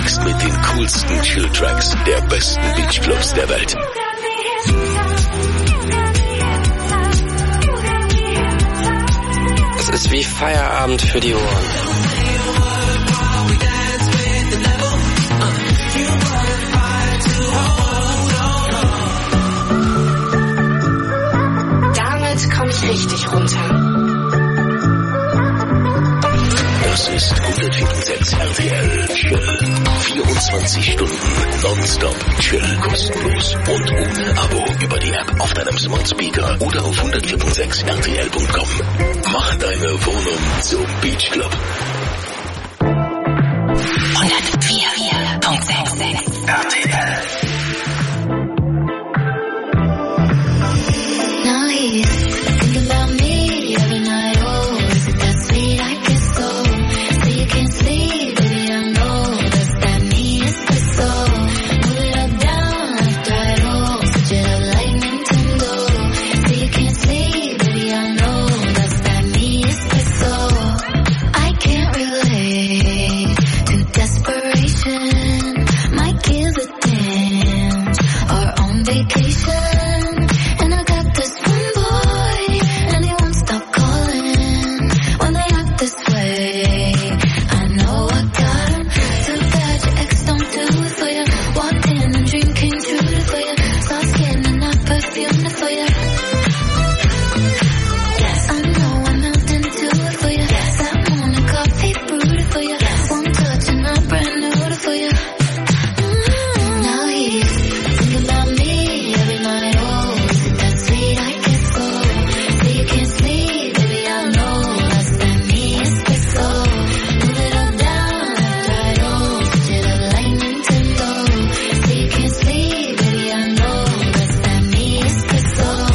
Gemixt mit den coolsten Chill-Tracks der besten Beachclubs der Welt. Es ist wie Feierabend für die Ohren. Damit komme ich richtig runter. Das ist 104.6 RTL Chill. 24 Stunden nonstop Chill, kostenlos und ohne Abo über die App auf deinem Smart Speaker oder auf 104.6 RTL.com. Mach deine Wohnung zum Beach Club. 104.6 RTL. Now he's thinking about me every night. Oh, is it that sweet I kiss so? So you can't sleep, baby, I know. Does that mean it's the soul? Move it up, down, left, right, oh. Switch it up like Nintendo. So you can't sleep, baby, I know. Does that mean it's the soul? I can't relate to desperation. Might give a damn or on vacation. And I got this one boy, and he won't stop calling when they act this way. I know I got him. Too bad your ex don't do it for you. Walked in and dream came true for you. Soft skin and that perfume for you. Yes, I know I'm melting to it for you. Yes, that morning coffee brewed for you. One touch and I'm brand new for you. Now he's thinking about me every night. Oh, is it that sweet I kiss so? So you can't sleep, baby, I know. Does that mean it's the soul? Move it up, down, left, right, oh. Switch it up like Nintendo. So you can't sleep, baby, I know. Does that mean it's the soul?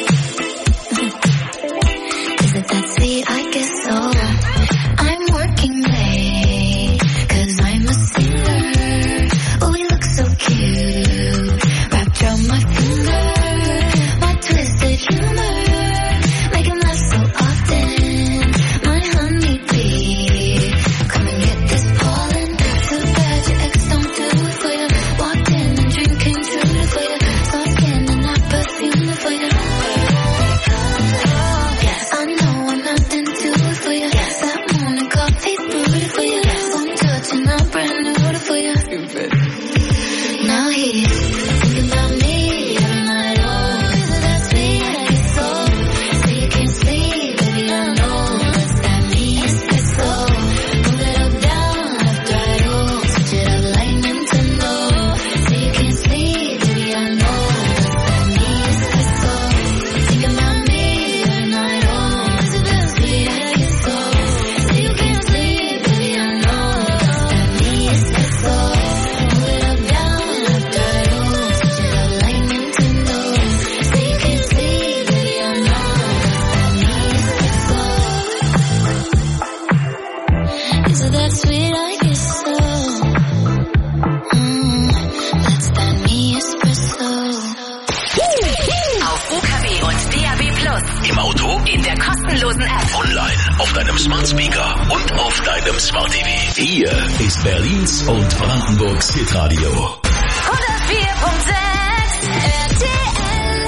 Is it that sweet I kiss so? I'm working late, 'cause I'm a singer. Oh, we look so cute, wrapped around my finger. My twisted humor, make him laugh so often. My honeybee, come and get this pollen. Too bad your ex don't do it for you. Walked in and dream came true for you. Soft skin and that perfume for you. Yes, I know I'm melting to it for you. Yes, that morning coffee brewed for you. One touch and I'm brand new for you. Now he's thinking about me every night. Oh, is it that sweet I get so? So you can't sleep, baby, I know. Does that mean it's the soul? Move it up, down, left, right, oh. Switch it up like Nintendo. So you can't sleep, baby, I know. Does that mean it's the soul? Thinking about me every night. Oh, is it that sweet I get so? So you can't sleep, baby, I know. Does that mean it's the soul? Move it up, down, left, right, oh. Switch it up like Nintendo. So you can't sleep, baby, I know. Does that mean it's the soul? Is it that sweet I get so? That's that me espresso. Auf UKW und DAB+. Im Auto, In der kostenlosen App. online, auf deinem Smart Speaker und auf deinem Smart TV. Hier ist Berlins und Brandenburgs Hitradio. 104.6 RTL.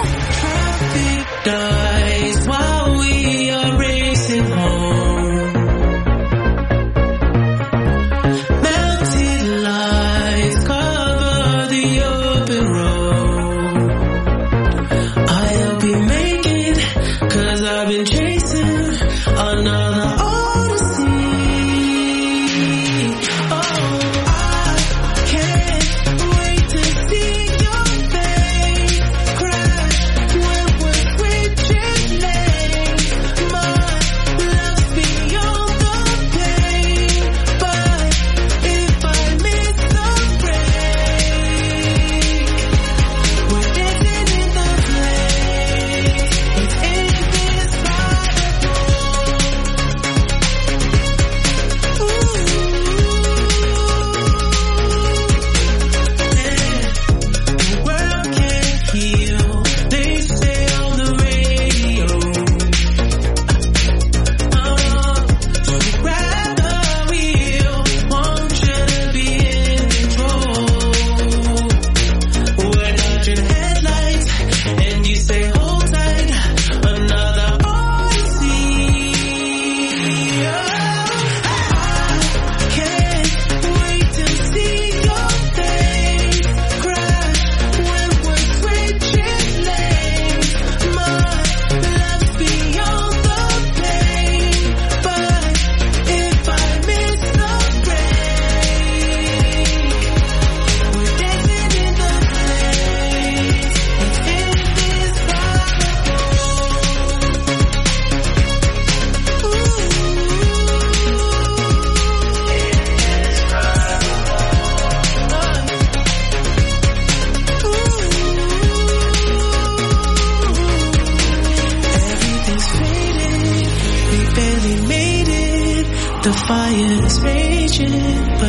Dies while we are racing home. Melted lights cover the open road. I'll be making, 'cause I've been chasing another odyssey. Oh, I can't wait to see your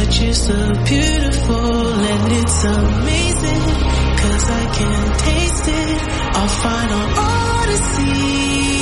that you're so beautiful and it's amazing, 'cause I can taste it. Our final odyssey.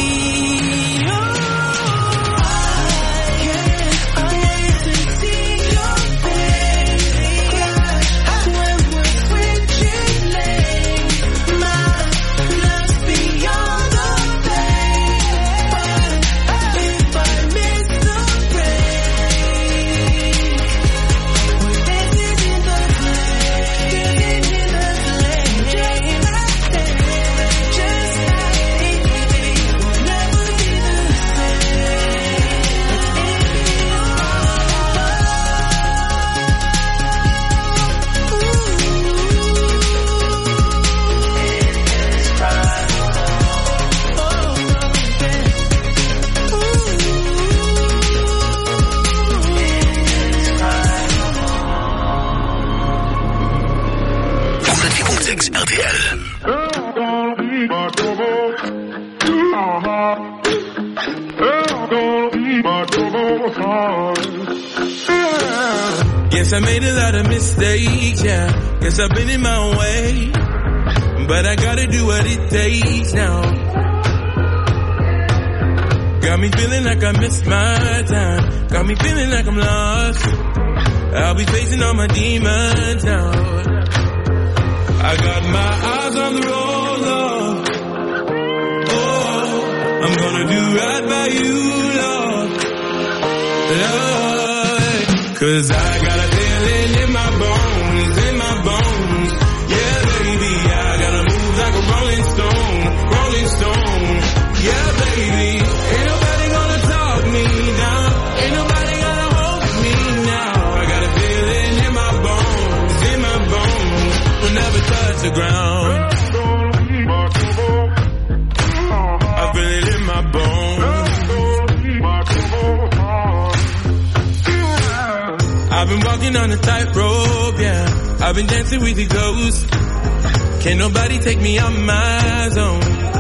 Yes, I made a lot of mistakes, yeah. Guess I've been in my own way, but I gotta do what it takes now. Got me feeling like I missed my time. Got me feeling like I'm lost. I'll be facing all my demons now. I got my eyes on the road, Lord. Oh, I'm gonna do right by you, Lord. Lord, 'cause I got a feeling in my bones, in my bones. Yeah, baby, I gotta move like a rolling stone, rolling stone. Yeah, baby, ain't nobody gonna talk me down. Ain't nobody gonna hold me now. I got a feeling in my bones, in my bones. Will never touch the ground. I feel it in my bones. I've been walking on a tightrope, yeah. I've been dancing with the ghosts. Can't nobody take me out my zone.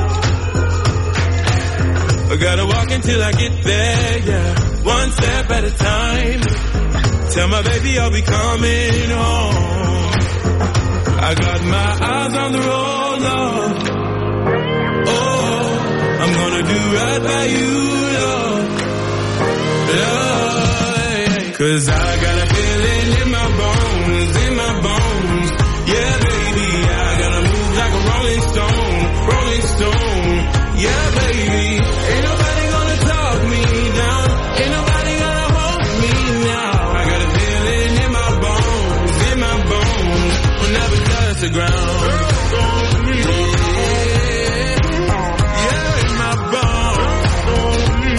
I gotta walk until I get there, yeah. One step at a time. Tell my baby I'll be coming home. I got my eyes on the road, Lord. Oh, I'm gonna do right by you, Lord. Lord, 'cause I got a feeling in my bones, in my bones. Yeah, baby, I gotta move like a rolling stone, rolling stone. Yeah, baby, ain't nobody gonna talk me down. Ain't nobody gonna hold me now. I got a feeling in my bones, in my bones. Will never touch the ground. Yeah, in my bones.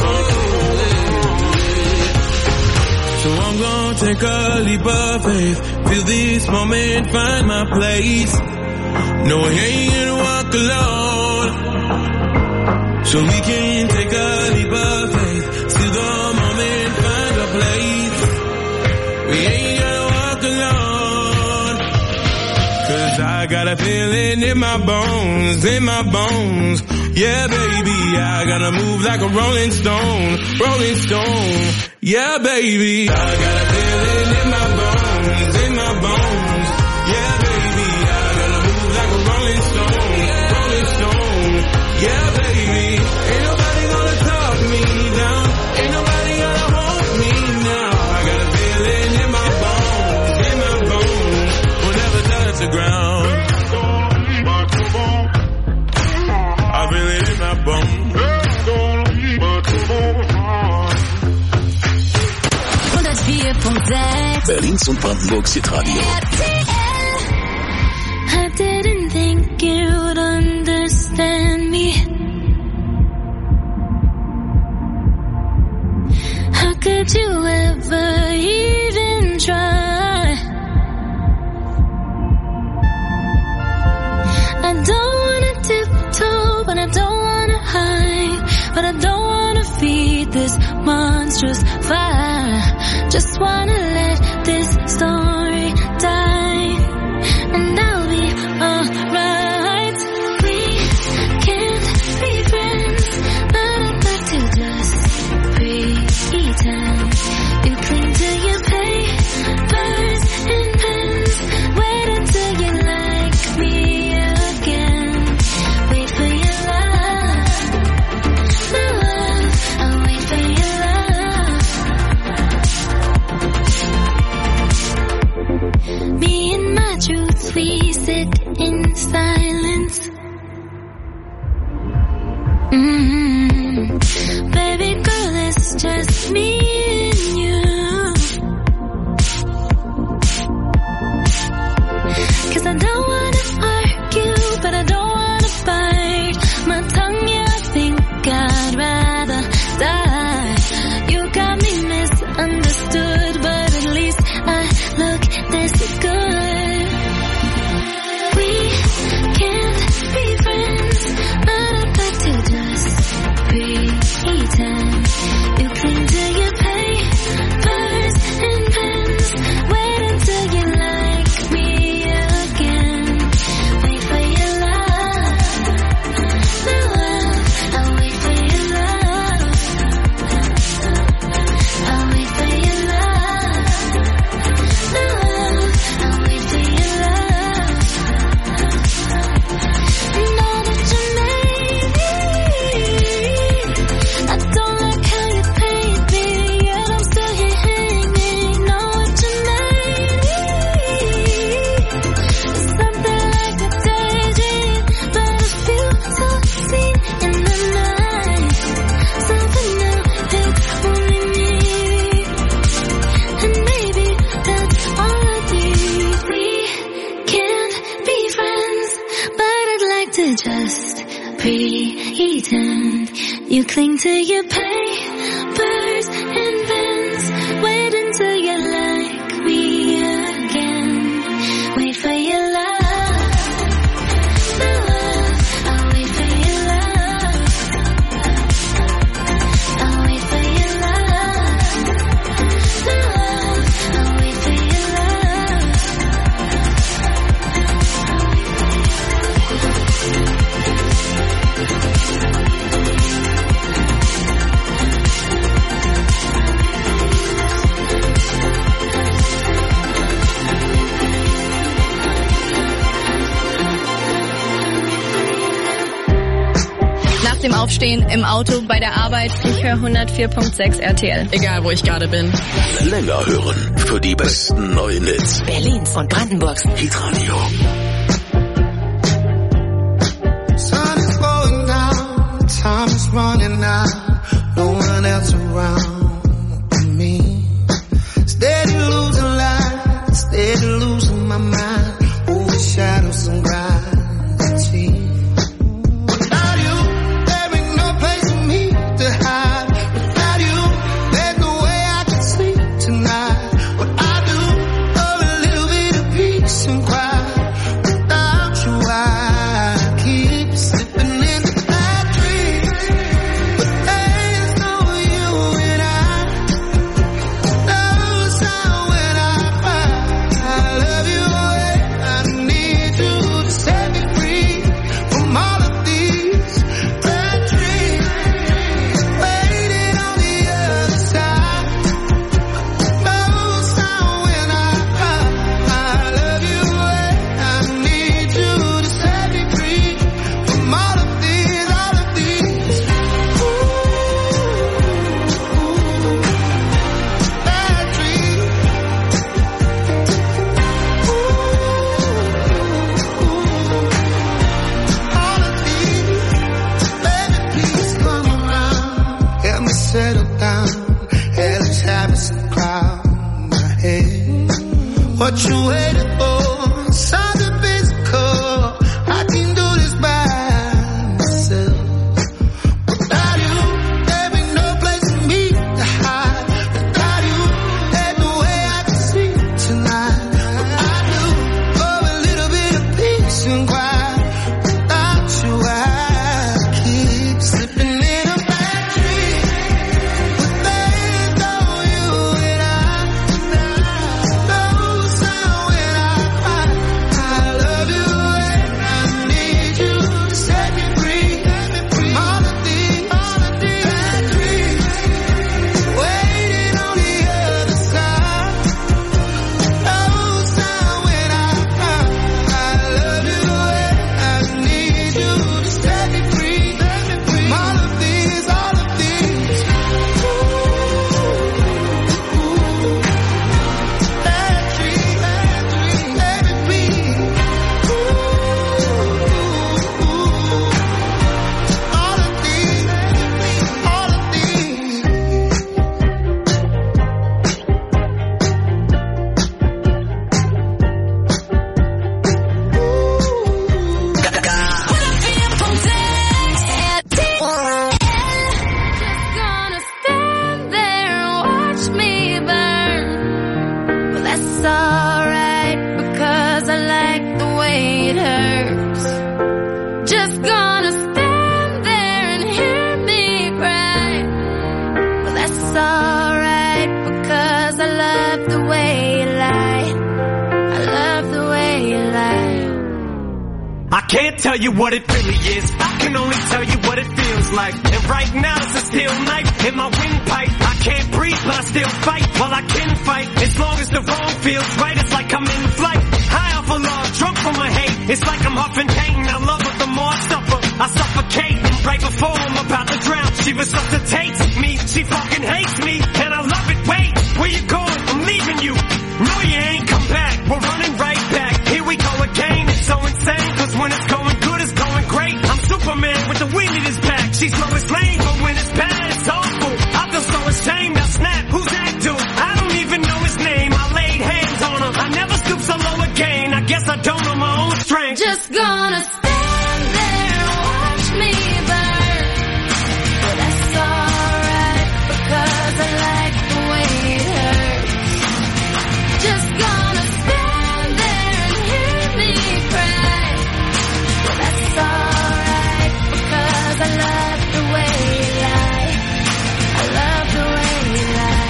So I'm gonna take a leap of faith. Feel this moment, find my place. No, I ain't gonna walk alone. So we can take a leap of faith. See the moment, find a place. We ain't gonna walk alone. 'Cause I got a feeling in my bones, in my bones. Yeah, baby, I gotta move like a rolling stone, rolling stone. Yeah, baby, I got a feeling in my bones, in my bones. Yeah, baby, I gotta move like a rolling stone, rolling stone. Yeah, baby, ain't nobody gonna talk me down. Ain't nobody gonna hold me now. I got a feeling in my bones, in my bones. Will never touch the ground. I feel it in my bones. 104.6 Berlins und Brandenburgs Hitradio. I didn't think you'd understand me. How could you ever even try? I don't wanna tiptoe, but I don't wanna hide. But I don't wanna feed this monstrous fire. Just wanna let this story die, and I'll be alright. We can't be friends, but I'd like to just pretend. You cling to your paper we sit in silence. Baby girl, it's just me and you. 'Cause I don't wanna argue, but I don't wanna bite my tongue, yeah, I think I'd rather die. You got me misunderstood, but at least I look this good. We can't be friends, but I'd like to just pretend. You cling to your papers and pens, wait until you like me again. Wait for your love, I'll wait for your love. I'll wait for your love, I'll wait for your love. Know that you made me. I don't like how you paint me, yet I'm still here hanging. Know what you made me. It's something like a daydream, but it feels so seen in the night. Something new, it's only me. And maybe that's all I need. We can't be friends, but I'd like to just pretend. You cling to your papers and pens, wait until you like me again. Wait for your love, I'll wait for your love. I'll wait for your love, I'll wait for your love. Nach dem Aufstehen, im Auto, bei der Arbeit. Ich höre 104.6 RTL. Egal, wo ich gerade bin. Länger hören für die besten neuen Hits. Berlins und Brandenburgs Hitradio. Sun is going down, time is running out, no one else around but me. Steady losing light, steady losing my mind, over shadows and gravity. Without you, there ain't no place for me to hide. Without you, there's no way I can sleep tonight. What I do, oh, a little bit of peace and quiet. Without you, I keep slipping into bad dreams. But there's no you and I. Knows how when I cry, I love you and I need you to set me free from all of these bad dreams. Waiting on the other side. Knows how when I cry, I love you and I need you to set me free from all of these, all of these. Bad dreams. All of these. Baby, please come around. Help me settle down. Hell is having some cloud in my head. What you waiting for? Something physical. I can do this by myself. Without you, there ain't no place for me to hide. Without you, there's no way I can sleep tonight. I do, oh, a little bit of peace and quiet. Without you, I keep slipping in a bad dream. But there's no you and I. Knows how when I that's alright, because I like the way it hurts. Just gonna stand there and hear me cry. Well, that's alright, because I love the way you lie. I love the way you lie. I can't tell you what it really is, I can only tell you what it feels like. And right now it's a steel knife in my windpipe. I can't breathe but I still fight, well I can fight. As long as the wrong feels right, it's like I'm in flight. High off of love, drunk from my hate. It's like I'm huffing pain, I love her the more I suffer. I suffocate, and right before I'm about to drown, she resuscitates me, she fucking hates me, and I love it. Wait, where you going? I'm leaving you. No you ain't come back, we're running right back. Here we go again, it's so insane, cause when it's going good, it's going great. I'm Superman with the wind in his back. She's Lois Lane, but when it's bad, it's awful. I feel so ashamed, I snap, who's that dude? I don't even know his name, I laid hands on him. I never stoop so low again, I guess I don't know my own strength. Just gonna stand there and watch me burn. Well, that's alright, because I like the way it hurts. Just gonna stand there and hear me cry. Well, that's alright, because I love the way you lie. I love the way you lie.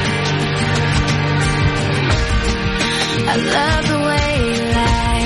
I love the way you lie.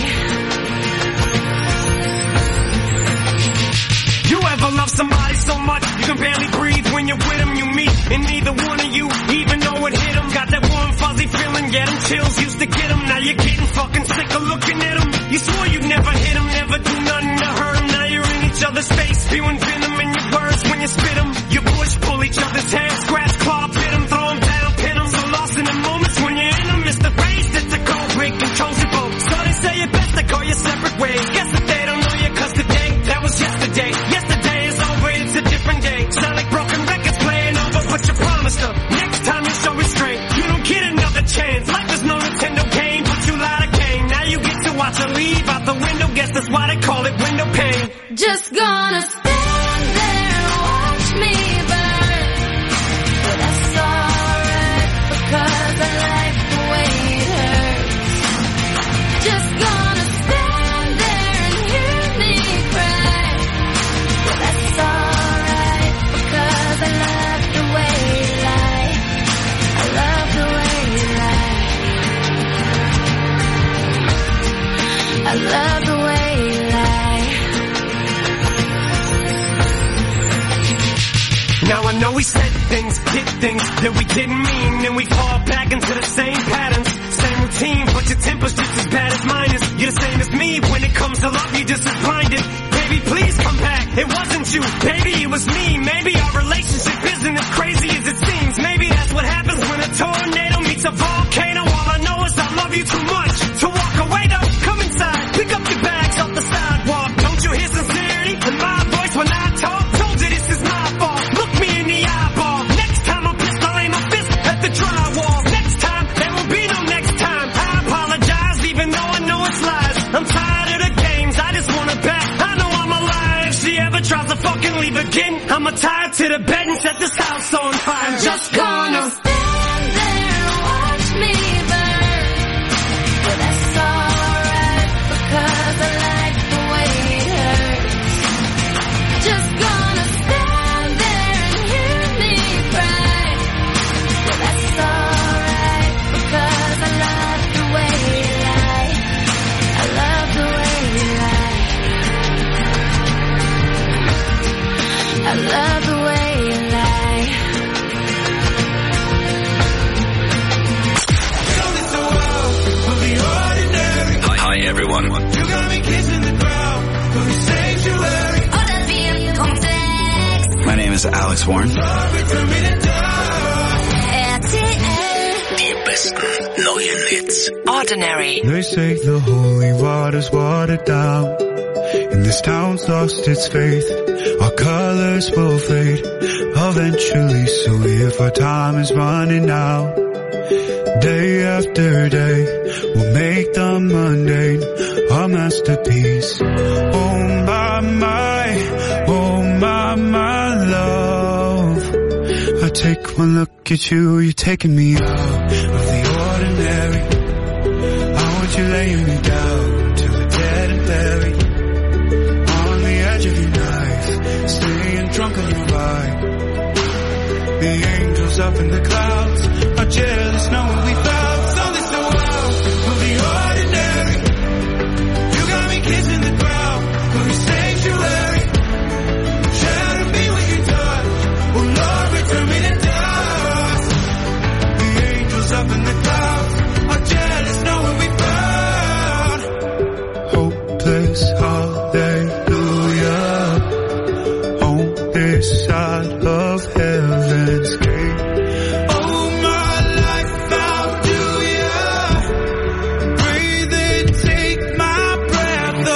You ever love somebody so much you can barely breathe when you're with them? You meet and neither one of you even know it hit them. Got that warm fuzzy feeling, yeah, them chills used to get them. Now you're getting fucking sick of looking at them. You swore you'd never hit them, never do nothing to hurt them. Now you're in each other's face, spewing venom in your words when you spit them. You push, pull each other's hair, scratch, claw, pit them, throw them down, pin them. So lost in the moments when you're in them, it's the race that's a cold break, controls your boat. So they say it best to go your separate ways. Guess that they don't know you, cause today, that was yesterday. Yesterday is over, it's a different day. Sound like broken records playing over, but you promised her next time you show restraint, you don't get another chance. Life is no Nintendo game, but you lied again. Now you get to watch her leave out the window, guess that's why they call it window pane. Just gonna stand there and watch me burn. But that's alright, because I like the way it hurts. Just gonna stand there and hear me cry. But that's alright, because I love the way you lie. I love the way you lie. I love the way you lie. Now I know we said things, did things that we didn't mean, and we fall back into the same patterns, same routine, but your temper's just as bad as mine is. You're the same as me, when it comes to love, you're just as blinded. Baby, please come back, it wasn't you, baby, it was me. Maybe our relationship isn't as crazy as it seems. Maybe that's what happens when a tornado meets a volcano. All I know is I love you too much to walk away though. Come inside, pick up your bags off the sidewalk. Don't you hear sincerity in my voice when I talk? Told you this is my fault, look me in the eyeball. Next time I'm pissed, I'll aim my fist at the drywall. Next time, there will be no next time. I apologize even though I know it's lies. I'm tired of the games, I just wanna bet I know I'm alive. If she ever tries to fucking leave again, I'ma tie her to the bed and set this house on fire. I'm just gonna stand there and watch me burn. But that's alright, because I like the way it hurts. Just gonna stand there and hear me cry. But that's alright, because I love the way you lie. I love the way you lie. I love the way you lie. Hi everyone. You got me kissing the ground from the sanctuary. My name is Alex Warren. Die besten neuen Hits. Ordinary. They say the holy water's watered down, and this town's lost its faith. Our colors will fade eventually, so if our time is running out, day after day, we'll make the mundane our masterpiece. Oh my love, I take one look at you, you're taking me out of the ordinary. laying me down till we're dead and buried. On the edge of your knife, staying drunk on your ride. The angels up in the clouds are jealous knowing we found something so wild of the ordinary. You got me kissing the ground for your sanctuary. Shadow me with your touch. Oh Lord, return me to dust. The angels up in the clouds are jealous knowing we found hopeless hallelujah on this side of heaven's gate. Oh, my life, how do ya? Breathe and take my breath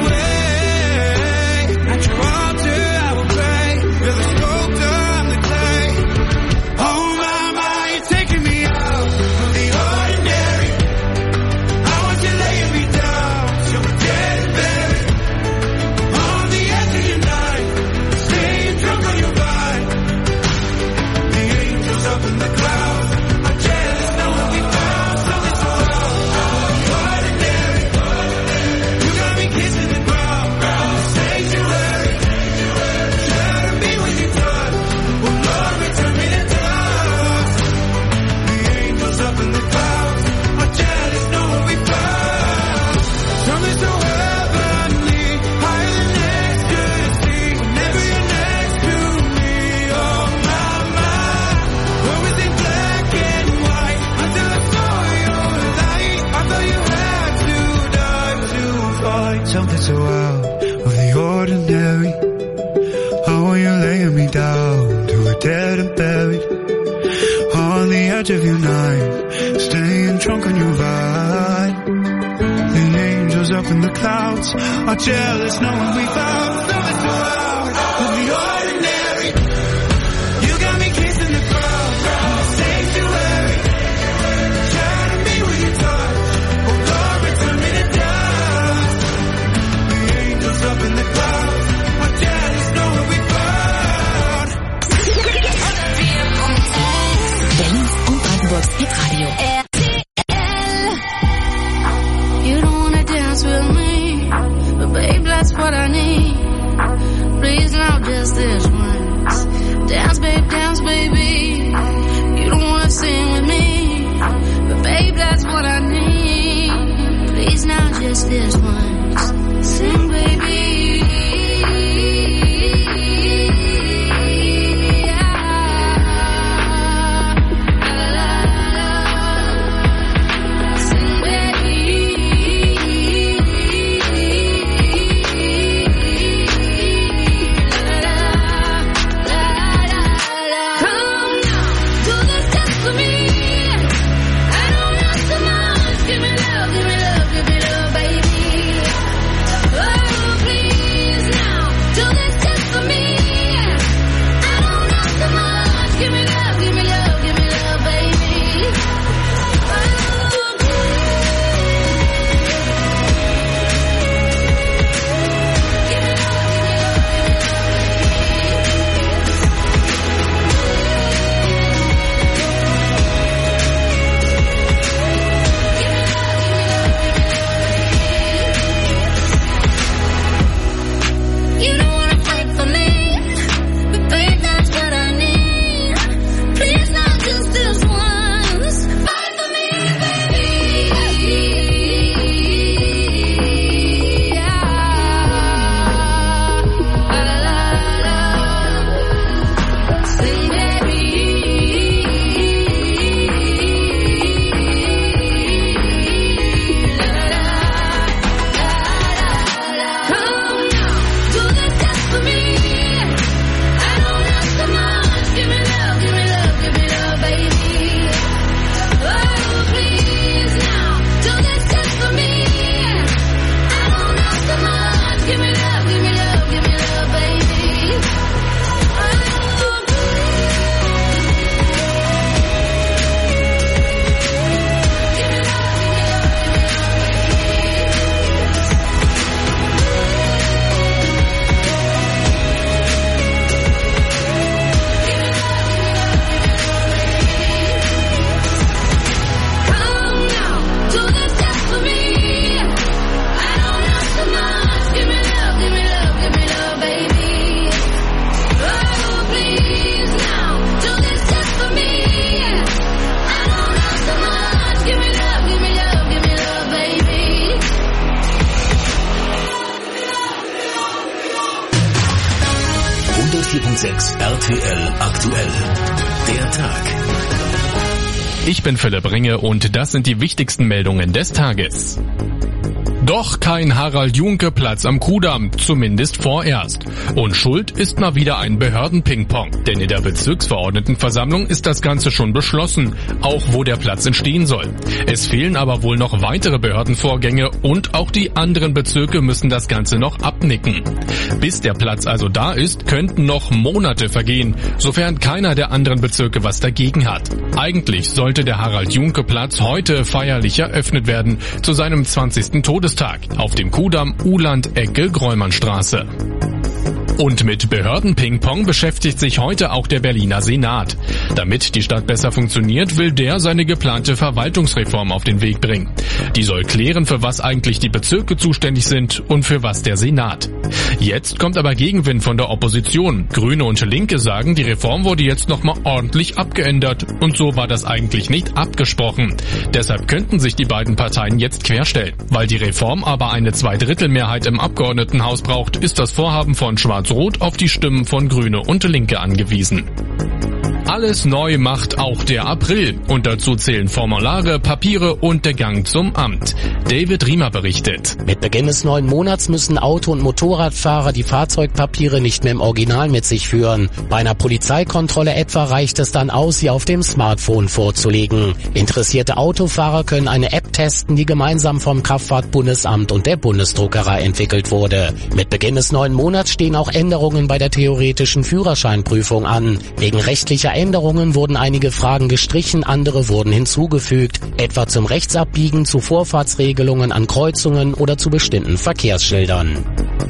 away. At your altar I will pray. You're the sculptor, I'm the clay. Oh my, you're taking me out of the ordinary. I want you laying me down till we're dead and buried. On the edge of your night, staying drunk on your vine. The angels up in the clouds are jealous knowing we found something so wild. The ordinary. You got me kissing the ground. Sanctuary. Shadow me with your touch. Oh Lord, return me to dust. The angels up in the clouds are jealous knowing we found something so heavenly, higher than ecstasy. Whenever you're next to me, oh my. What was in black and white until I saw your light? I thought you had to die to find something so out of the ordinary. How are you laying me down till we're dead and buried? On the edge of your night, staying drunk on your vine. The angels up in the clouds are jealous knowing we found something so out of the ordinary. You got me kissing the ground, sanctuary. Shadow me with your touch. Oh Lord, return me to dust. The angels up in the clouds are jealous knowing we found. Berlins und Brandenburgs Hitradio. You don't wanna dance with me, but babe, that's what I need. 104.6 RTL aktuell. Der Tag. Ich bin Philipp Ringe und das sind die wichtigsten Meldungen des Tages. Doch kein Harald-Junke-Platz am Kudamm, zumindest vorerst. Und schuld ist mal wieder ein Behörden-Ping-Pong. Denn in der Bezirksverordnetenversammlung ist das Ganze schon beschlossen, auch wo der Platz entstehen soll. Es fehlen aber wohl noch weitere Behördenvorgänge und auch die anderen Bezirke müssen das Ganze noch abnicken. Bis der Platz also da ist, könnten noch Monate vergehen, sofern keiner der anderen Bezirke was dagegen hat. Eigentlich sollte der Harald-Junke-Platz heute feierlich eröffnet werden, zu seinem 20. Todestag auf dem Kudamm Uhland-Ecke Greumanstraße. Und mit Behörden-Ping-Pong beschäftigt sich heute auch der Berliner Senat. Damit die Stadt besser funktioniert, will der seine geplante Verwaltungsreform auf den Weg bringen. Die soll klären, für was eigentlich die Bezirke zuständig sind und für was der Senat. Jetzt kommt aber Gegenwind von der Opposition. Grüne und Linke sagen, die Reform wurde jetzt nochmal ordentlich abgeändert und so war das eigentlich nicht abgesprochen. Deshalb könnten sich die beiden Parteien jetzt querstellen. Weil die Reform aber eine Zweidrittelmehrheit im Abgeordnetenhaus braucht, ist das Vorhaben von Schwarz-Rot auf die Stimmen von Grüne und Linke angewiesen. Alles neu macht auch der April und dazu zählen Formulare, Papiere und der Gang zum Amt. David Riemer berichtet. Mit Beginn des neuen Monats müssen Auto- und Motorradfahrer die Fahrzeugpapiere nicht mehr im Original mit sich führen. Bei einer Polizeikontrolle etwa reicht es dann aus, sie auf dem Smartphone vorzulegen. Interessierte Autofahrer können eine App testen, die gemeinsam vom Kraftfahrtbundesamt und der Bundesdruckerei entwickelt wurde. Mit Beginn des neuen Monats stehen auch Änderungen bei der theoretischen Führerscheinprüfung an. Wegen rechtlicher Änderungen wurden einige Fragen gestrichen, andere wurden hinzugefügt, etwa zum Rechtsabbiegen, zu Vorfahrtsregelungen an Kreuzungen oder zu bestimmten Verkehrsschildern.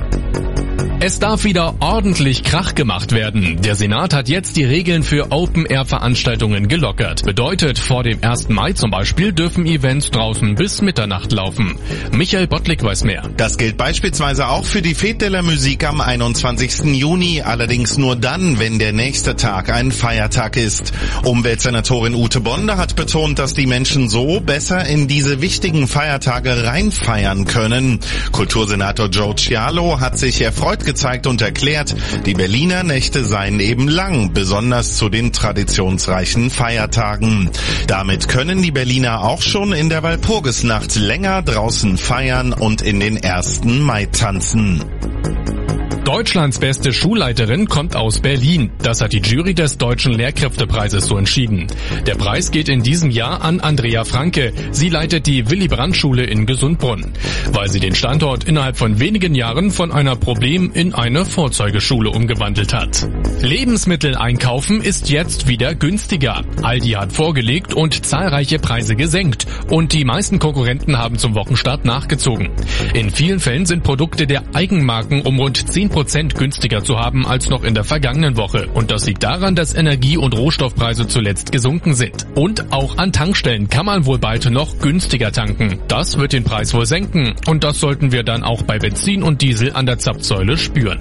Es darf wieder ordentlich Krach gemacht werden. Der Senat hat jetzt die Regeln für Open-Air-Veranstaltungen gelockert. Bedeutet, vor dem 1. Mai zum Beispiel dürfen Events draußen bis Mitternacht laufen. Michael Bottlik weiß mehr. Das gilt beispielsweise auch für die Fête de la Musique am 21. Juni, allerdings nur dann, wenn der nächste Tag ein Feiertag ist. Umweltsenatorin Ute Bonde hat betont, dass die Menschen so besser in diese wichtigen Feiertage reinfeiern können. Kultursenator Joe Cialo hat sich erfreut gezeigt und erklärt, die Berliner Nächte seien eben lang, besonders zu den traditionsreichen Feiertagen. Damit können die Berliner auch schon in der Walpurgisnacht länger draußen feiern und in den 1. Mai tanzen. Deutschlands beste Schulleiterin kommt aus Berlin. Das hat die Jury des Deutschen Lehrkräftepreises so entschieden. Der Preis geht in diesem Jahr an Andrea Franke. Sie leitet die Willy-Brandt-Schule in Gesundbrunn, weil sie den Standort innerhalb von wenigen Jahren von einer Problem- in eine Vorzeigeschule umgewandelt hat. Lebensmittel einkaufen ist jetzt wieder günstiger. Aldi hat vorgelegt und zahlreiche Preise gesenkt. Und die meisten Konkurrenten haben zum Wochenstart nachgezogen. In vielen Fällen sind Produkte der Eigenmarken um rund 10% günstiger zu haben als noch in der vergangenen Woche. Und das liegt daran, dass Energie- und Rohstoffpreise zuletzt gesunken sind. Und auch an Tankstellen kann man wohl bald noch günstiger tanken. Das wird den Preis wohl senken. Und das sollten wir dann auch bei Benzin und Diesel an der Zapfsäule spüren.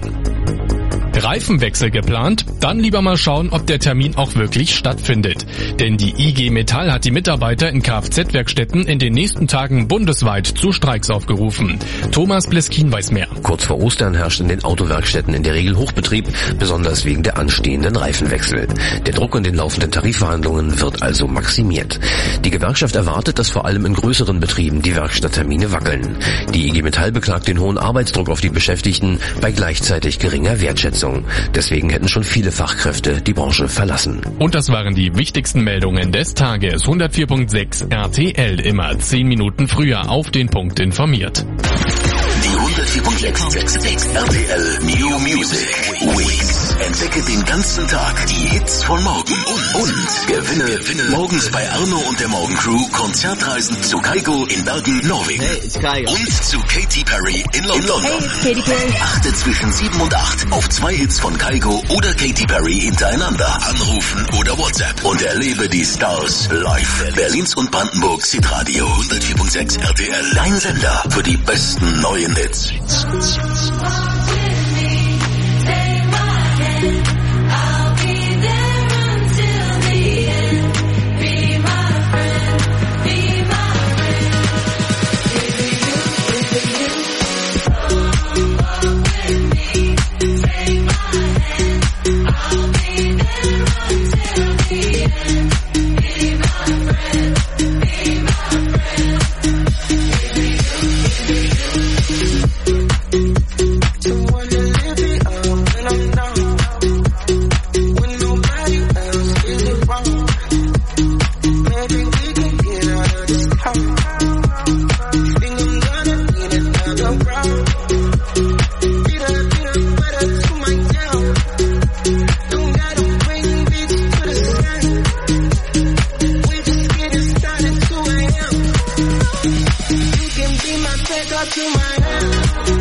Reifenwechsel geplant? Dann lieber mal schauen, ob der Termin auch wirklich stattfindet. Denn die IG Metall hat die Mitarbeiter in Kfz-Werkstätten in den nächsten Tagen bundesweit zu Streiks aufgerufen. Thomas Bleskin weiß mehr. Kurz vor Ostern herrscht in den Autowerkstätten in der Regel Hochbetrieb, besonders wegen der anstehenden Reifenwechsel. Der Druck in den laufenden Tarifverhandlungen wird also maximiert. Die Gewerkschaft erwartet, dass vor allem in größeren Betrieben die Werkstatttermine wackeln. Die IG Metall beklagt den hohen Arbeitsdruck auf die Beschäftigten bei gleichzeitig geringer Wertschätzung. Deswegen hätten schon viele Fachkräfte die Branche verlassen. Und das waren die wichtigsten Meldungen des Tages. 104.6 RTL, immer 10 Minuten früher auf den Punkt informiert. Die 104.6 RTL New Music Week. Entdecke den ganzen Tag die Hits von morgen und gewinne morgens bei Arno und der Morgencrew Konzertreisen zu Kygo in Bergen, Norwegen. Hey, und zu Katy Perry in London. Hey, Katy Perry. Achte zwischen 7 und 8 auf 2 Hits von Kygo oder Katy Perry hintereinander. Anrufen oder WhatsApp und erlebe die Stars live. Berlins und Brandenburgs Hitradio 104.6 RTL. Dein Sender für die besten neuen Hits. heart to my hand.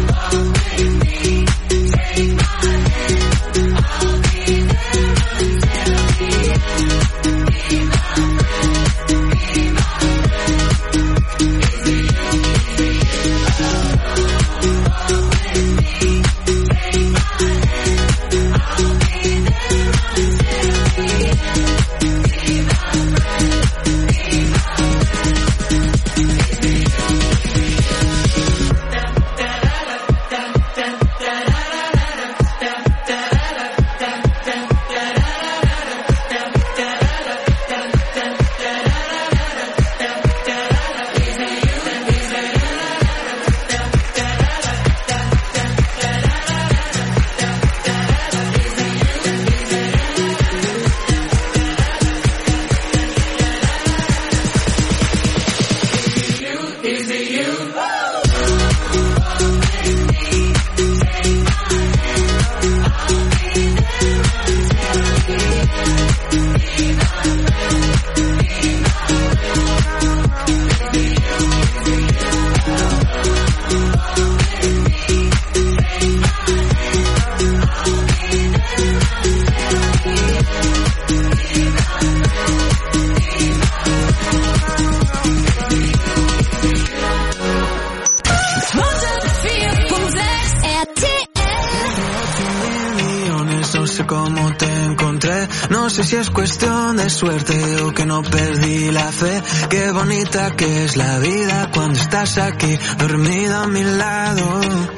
Si es cuestión de suerte o que no perdí la fe. Qué bonita que es la vida cuando estás aquí dormida a mi lado.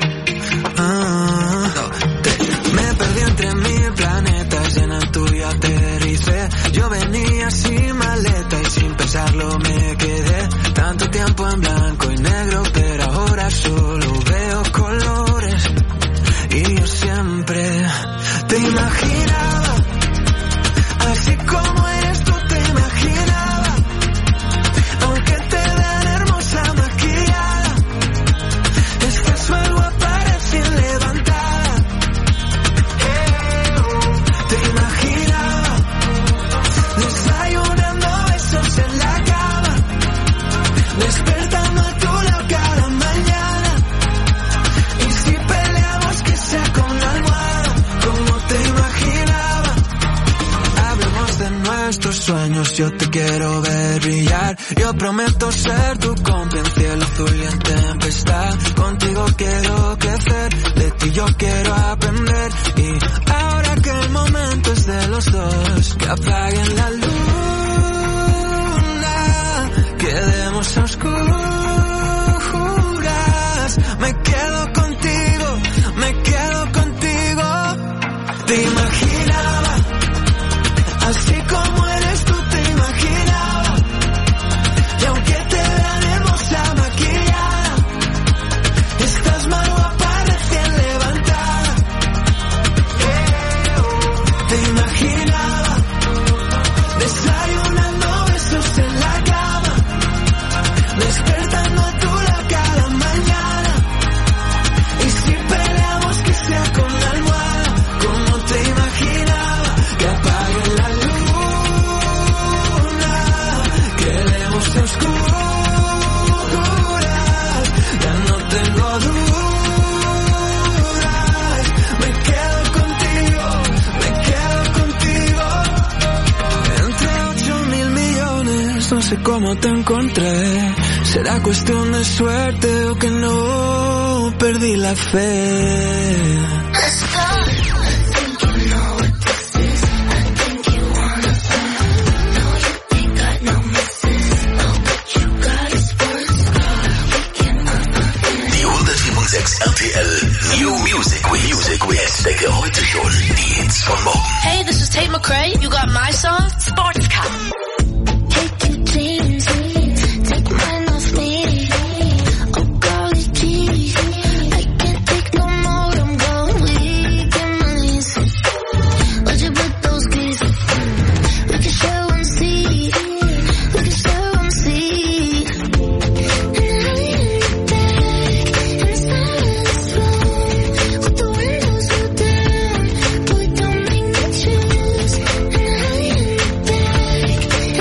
Me perdí entre mil planetas y en el tuyo aterricé. Yo venía sin maleta y sin pensarlo me quedé. Tanto tiempo en blanco y negro, pero ahora solo veo colores. Y yo siempre te imaginaba así como eres, tú te imaginaba, aunque te vean hermosa maquillada, estás algo aparecen levantada. Te imaginaba desayunando besos en la cama, despertando a tu lado cada mañana, y si peleamos que sea con la almohada, como te imaginaba. De nuestros sueños yo te quiero ver brillar. Yo prometo ser tu compa en cielo azul y en tempestad. Contigo quiero crecer, de ti yo quiero aprender. Y ahora que el momento es de los dos, que apaguen la luna, quedemos a oscuras. Me quedo contigo, me quedo contigo. Te imaginaba así como eres, tú te imaginaba, y aunque te vean hermosa maquillada, estás más guapa recién levantada. Te imaginaba desayunando besos en la cama, despertando a tu lado cada mañana, y si peleamos que sea con la almohada, como te imaginaba, que apague la oscuras, ya no tengo dudas, me quedo contigo, entre 8.000 millones, no sé cómo te encontré, será cuestión de suerte o que no perdí la fe. RTL New Music Week. Entdecke heute schon die Hits von morgen. Hey, this is Tate McRae. You got my song, Sports Cup. Take your jeans, take mine off me. Oh, golly geez, I can't take no more. I'm going weak in my knees. Why'd you put those keys? We can show and see. We can show and see. And I in the deck, inside this room, with the windows rolled down. Boy, don't make me choose. And I in the deck.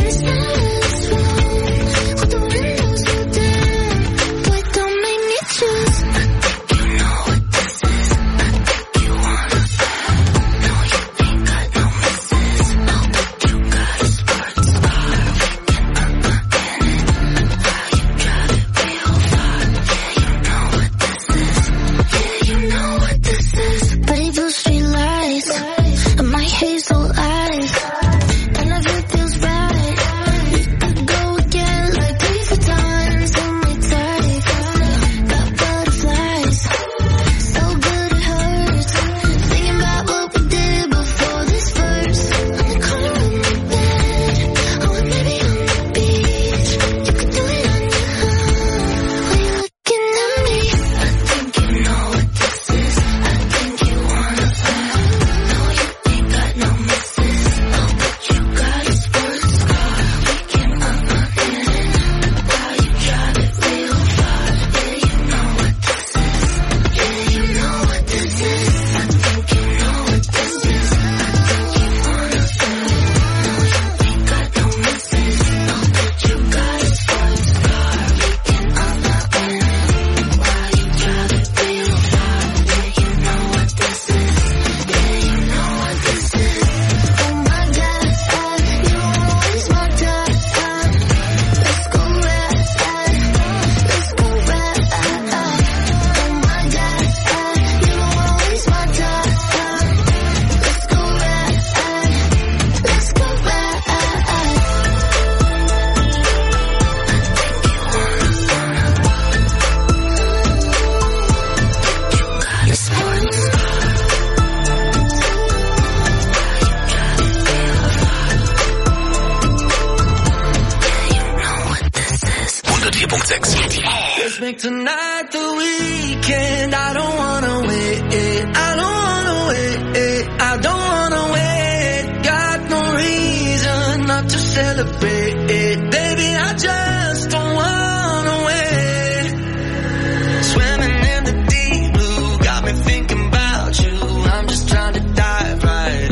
Let's make tonight the weekend. I don't wanna wait. I don't wanna wait. I don't wanna wait. Got no reason not to celebrate. Baby, I just don't wanna wait. Swimming in the deep blue got me thinking about you. I'm just trying to dive right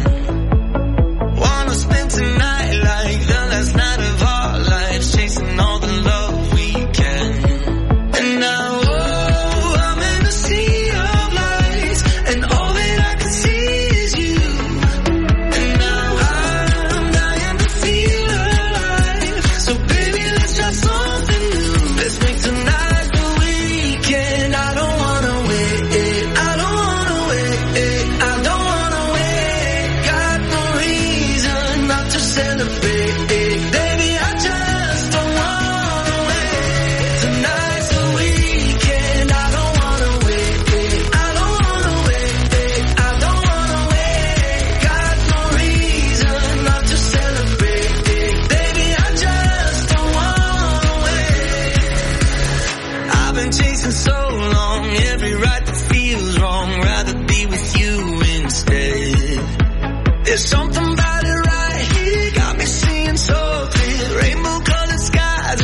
in. Wanna spend tonight like the last night of our lives, chasing all the love we can. And now, oh, I'm in a sea of lights, and all that I can see is you. And now I'm dying to feel alive. So baby, let's try something new. Let's make tonight the weekend. I don't wanna wait. I don't wanna wait. I don't wanna wait. Got no reason not to celebrate. Baby, I just don't wanna wait. Tonight's the weekend. I don't wanna wait. I don't wanna wait. I don't wanna wait. Got no reason not to celebrate. Baby, I just don't wanna wait. I've been chasing so long, every right that feels wrong. Rather be with you instead. There's something about it right here, got me seeing so clear. Rainbow colored skies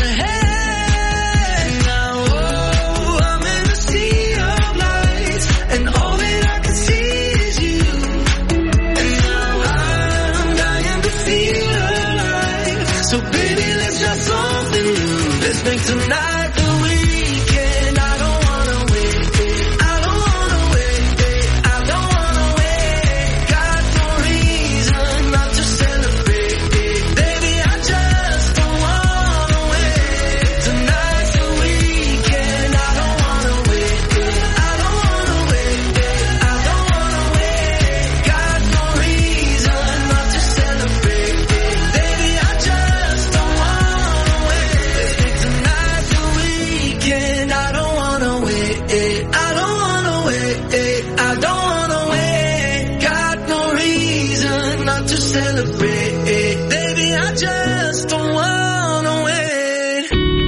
ahead. Now, oh, I'm in a sea of lights, and all that I can see is you. And now I'm dying to feel alive. So baby, let's try something new. Let's make tonight the weekend. I don't wanna wait. I don't wanna wait. I don't wanna wait. Got no reason not to celebrate. Baby, I just don't wanna wait. Tonight's the weekend. I don't wanna wait. I don't wanna wait. I don't wanna wait. Got no reason not to celebrate. Baby, I just don't wanna wait. Let's make tonight the weekend. I don't wanna wait. I don't wanna wait. I don't wanna wait. Got no reason not to celebrate. Baby, I just don't wanna wait.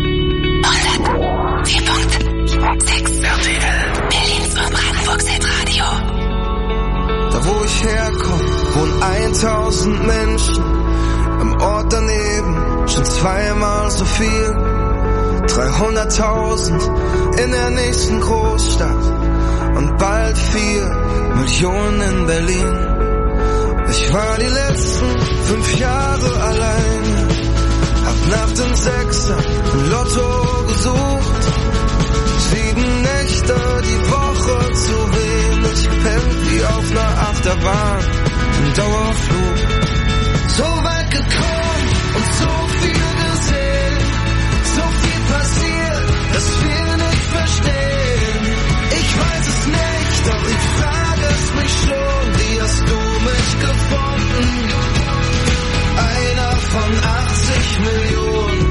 104.6 Berlins und Brandenburgs Hitradio. Da wo ich herkomme, wohnen 1000 Menschen. Im Ort daneben schon zweimal so viel. 300.000 in der nächsten Großstadt und bald 4 Millionen in Berlin. Ich war die letzten 5 Jahre alleine, hab nach den Sechser im Lotto gesucht. 7 Nächte die Woche zu wenig, pennt wie auf einer Achterbahn im Dauerflug. So weit gekommen und so viel gesehen, so viel passiert, dass wir nicht verstehen. Ich weiß es nicht, doch ich frage es mich schon, wie hast du mich gefunden? Einer von 80 Millionen.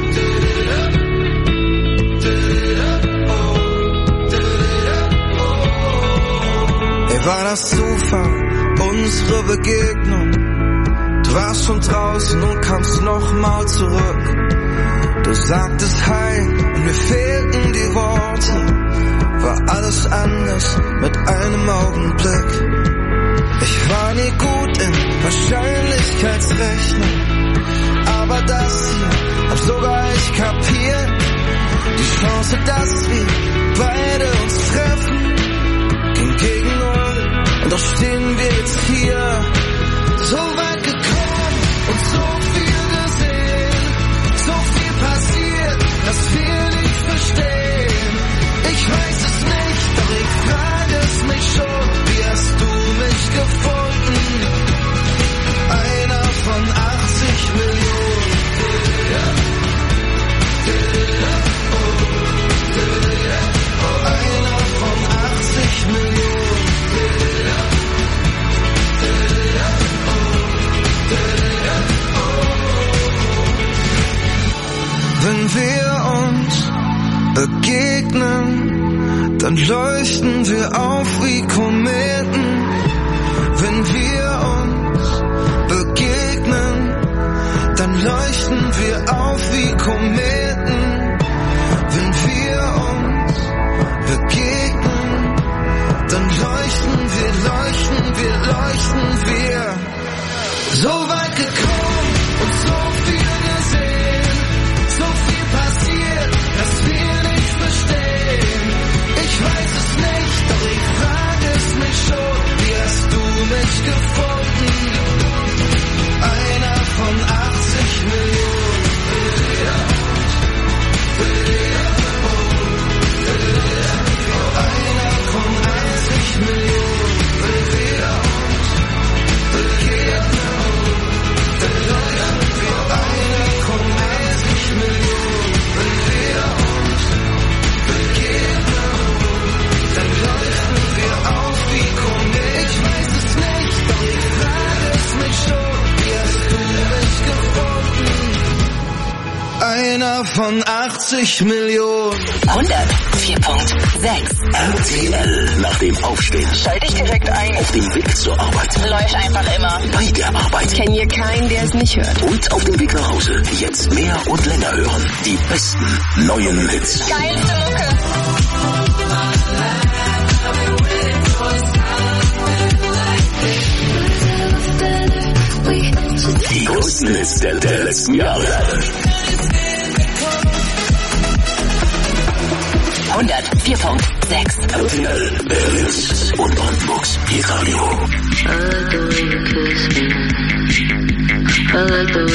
War das Zufall, unsere Begegnung? Du warst schon draußen und kamst nochmal zurück. Du sagtest Hi und mir fehlten die Worte. War alles anders mit einem Augenblick. Ich war nie gut in Wahrscheinlichkeitsrechnung, aber das hier hab sogar ich kapiert. Die Chance, dass wir beide uns treffen, ging gegen 0. Und doch stehen wir jetzt hier, so weit gekommen und so viel gesehen, so viel passiert, dass wir nicht verstehen. Ich weiß es nicht, doch ich frage es mich schon, wie hast du mich gefunden? Einer von 80 Millionen. Einer von 80 Millionen. Wenn wir uns begegnen, dann leuchten wir auf wie Kometen. Wenn wir uns begegnen, dann leuchten wir auf wie Kometen. Wenn uns begegnen, dann leuchten wir. So weit gekommen und so viel gesehen, so viel passiert, dass wir nicht verstehen. Ich weiß es nicht, doch ich frage es mich schon, wie hast du mich gefunden? Einer von 80 Millionen. Einer von 80 Millionen. Einer von 80 Millionen. 104.6 RTL nach dem Aufstehen. Schalte ich direkt ein. Auf dem Weg zur Arbeit. Läuft einfach immer. Bei der Arbeit. Ich kenne hier keinen, der es nicht hört. Und auf dem Weg nach Hause. Jetzt mehr und länger hören. Die besten neuen Hits. Geilste Mucke. Die größten Hits der letzten Jahre. 104.6 RTL, Berlins und Brandenburgs Hitradio. I like the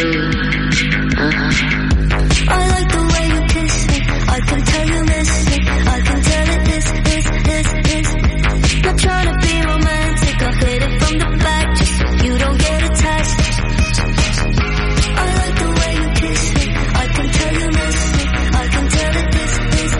way you kiss me. I can tell you miss me. I can tell it is. Not trying to be romantic. I'll hit it from the back just so you don't get attached. I like the way you kiss me. I can tell you miss me. I can tell it is.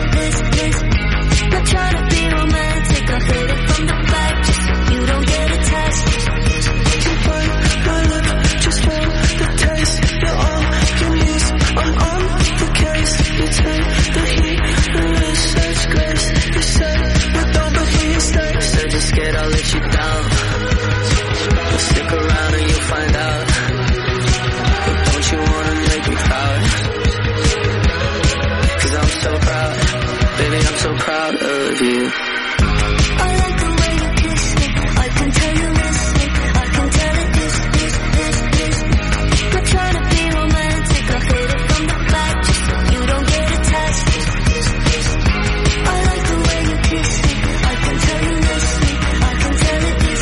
Not trying to be romantic. I'll hit it from the back just so you don't get attached. You find my love, just want the taste. You're all you need. I'm on the case. You take the heat and it's such grace. You say we're done, but he stays. Said you're scared I'll let you down. But stick around and you'll find out. But don't you wanna make me proud? 'Cause I'm so proud. Baby, I'm so proud of you. I like the way you kiss me. I can tell you miss me. I can tell it is. Not trying to be romantic. I'll hit it from the back just so you don't get attached. I like the way you kiss me. I can tell you miss me. I can tell it is.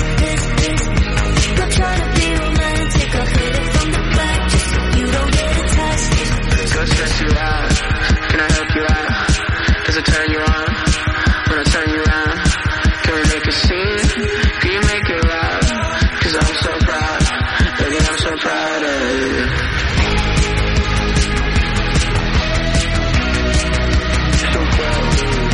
Not trying to be romantic. I'll hit it from the back just so you don't get attached. Go stress you out. Can I help you out? Does it turn you on? When I turn you around, can we make a scene? Can you make it loud? 'Cause I'm so proud, baby, I'm so proud of you. So proud.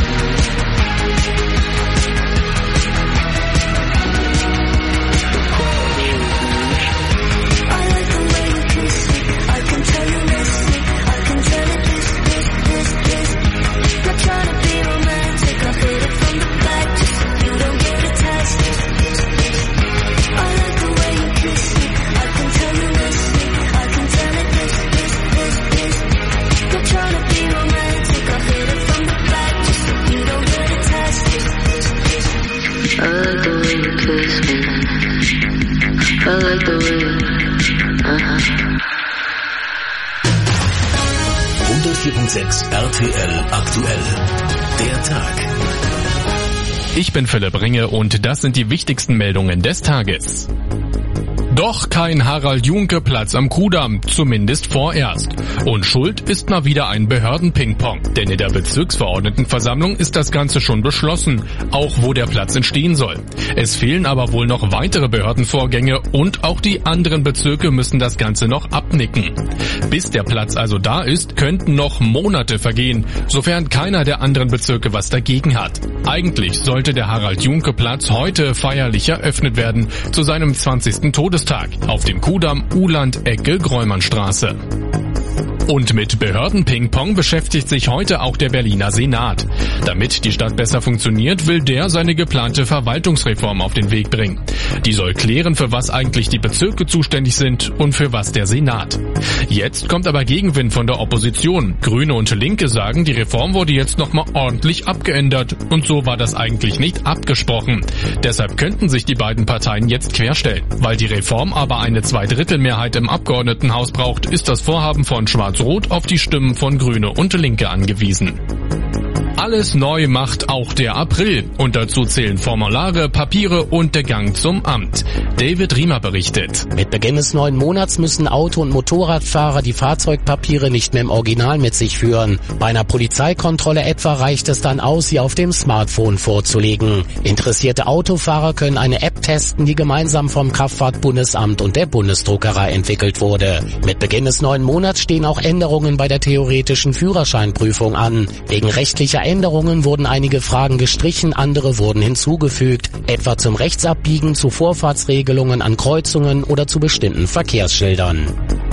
I like the way you kiss me. I can tell you miss me. I can tell it is. Not trying to be romantic, I'll hit it from the back just so you don't get attached. I like the way you kiss me. I can tell you miss me. I can tell it is. Not trying to be romantic, I'll hit it from the back just so you don't get attached. I like the way you kiss me. I like the way. 104.6 RTL aktuell. Der Tag. Ich bin Philipp Ringe und das sind die wichtigsten Meldungen des Tages. Doch kein Harald-Junke-Platz am Kudamm, zumindest vorerst. Und schuld ist mal wieder ein Behörden-Ping-Pong. Denn in der Bezirksverordnetenversammlung ist das Ganze schon beschlossen, auch wo der Platz entstehen soll. Es fehlen aber wohl noch weitere Behördenvorgänge und auch die anderen Bezirke müssen das Ganze noch abnicken. Bis der Platz also da ist, könnten noch Monate vergehen, sofern keiner der anderen Bezirke was dagegen hat. Eigentlich sollte der Harald-Junke-Platz heute feierlich eröffnet werden, zu seinem 20. Todestag auf dem Kudamm Uhland Ecke Greumanstraße. Und mit Behörden-Ping-Pong beschäftigt sich heute auch der Berliner Senat. Damit die Stadt besser funktioniert, will der seine geplante Verwaltungsreform auf den Weg bringen. Die soll klären, für was eigentlich die Bezirke zuständig sind und für was der Senat. Jetzt kommt aber Gegenwind von der Opposition. Grüne und Linke sagen, die Reform wurde jetzt nochmal ordentlich abgeändert und so war das eigentlich nicht abgesprochen. Deshalb könnten sich die beiden Parteien jetzt querstellen. Weil die Reform aber eine Zweidrittelmehrheit im Abgeordnetenhaus braucht, ist das Vorhaben von Schwarz-Rot auf die Stimmen von Grüne und Linke angewiesen. Alles neu macht auch der April und dazu zählen Formulare, Papiere und der Gang zum Amt. David Riemer berichtet. Mit Beginn des neuen Monats müssen Auto- und Motorradfahrer die Fahrzeugpapiere nicht mehr im Original mit sich führen. Bei einer Polizeikontrolle etwa reicht es dann aus, sie auf dem Smartphone vorzulegen. Interessierte Autofahrer können eine App testen, die gemeinsam vom Kraftfahrtbundesamt und der Bundesdruckerei entwickelt wurde. Mit Beginn des neuen Monats stehen auch Änderungen bei der theoretischen Führerscheinprüfung an. Wegen rechtlicher Änderungen wurden einige Fragen gestrichen, andere wurden hinzugefügt, etwa zum Rechtsabbiegen, zu Vorfahrtsregelungen an Kreuzungen oder zu bestimmten Verkehrsschildern.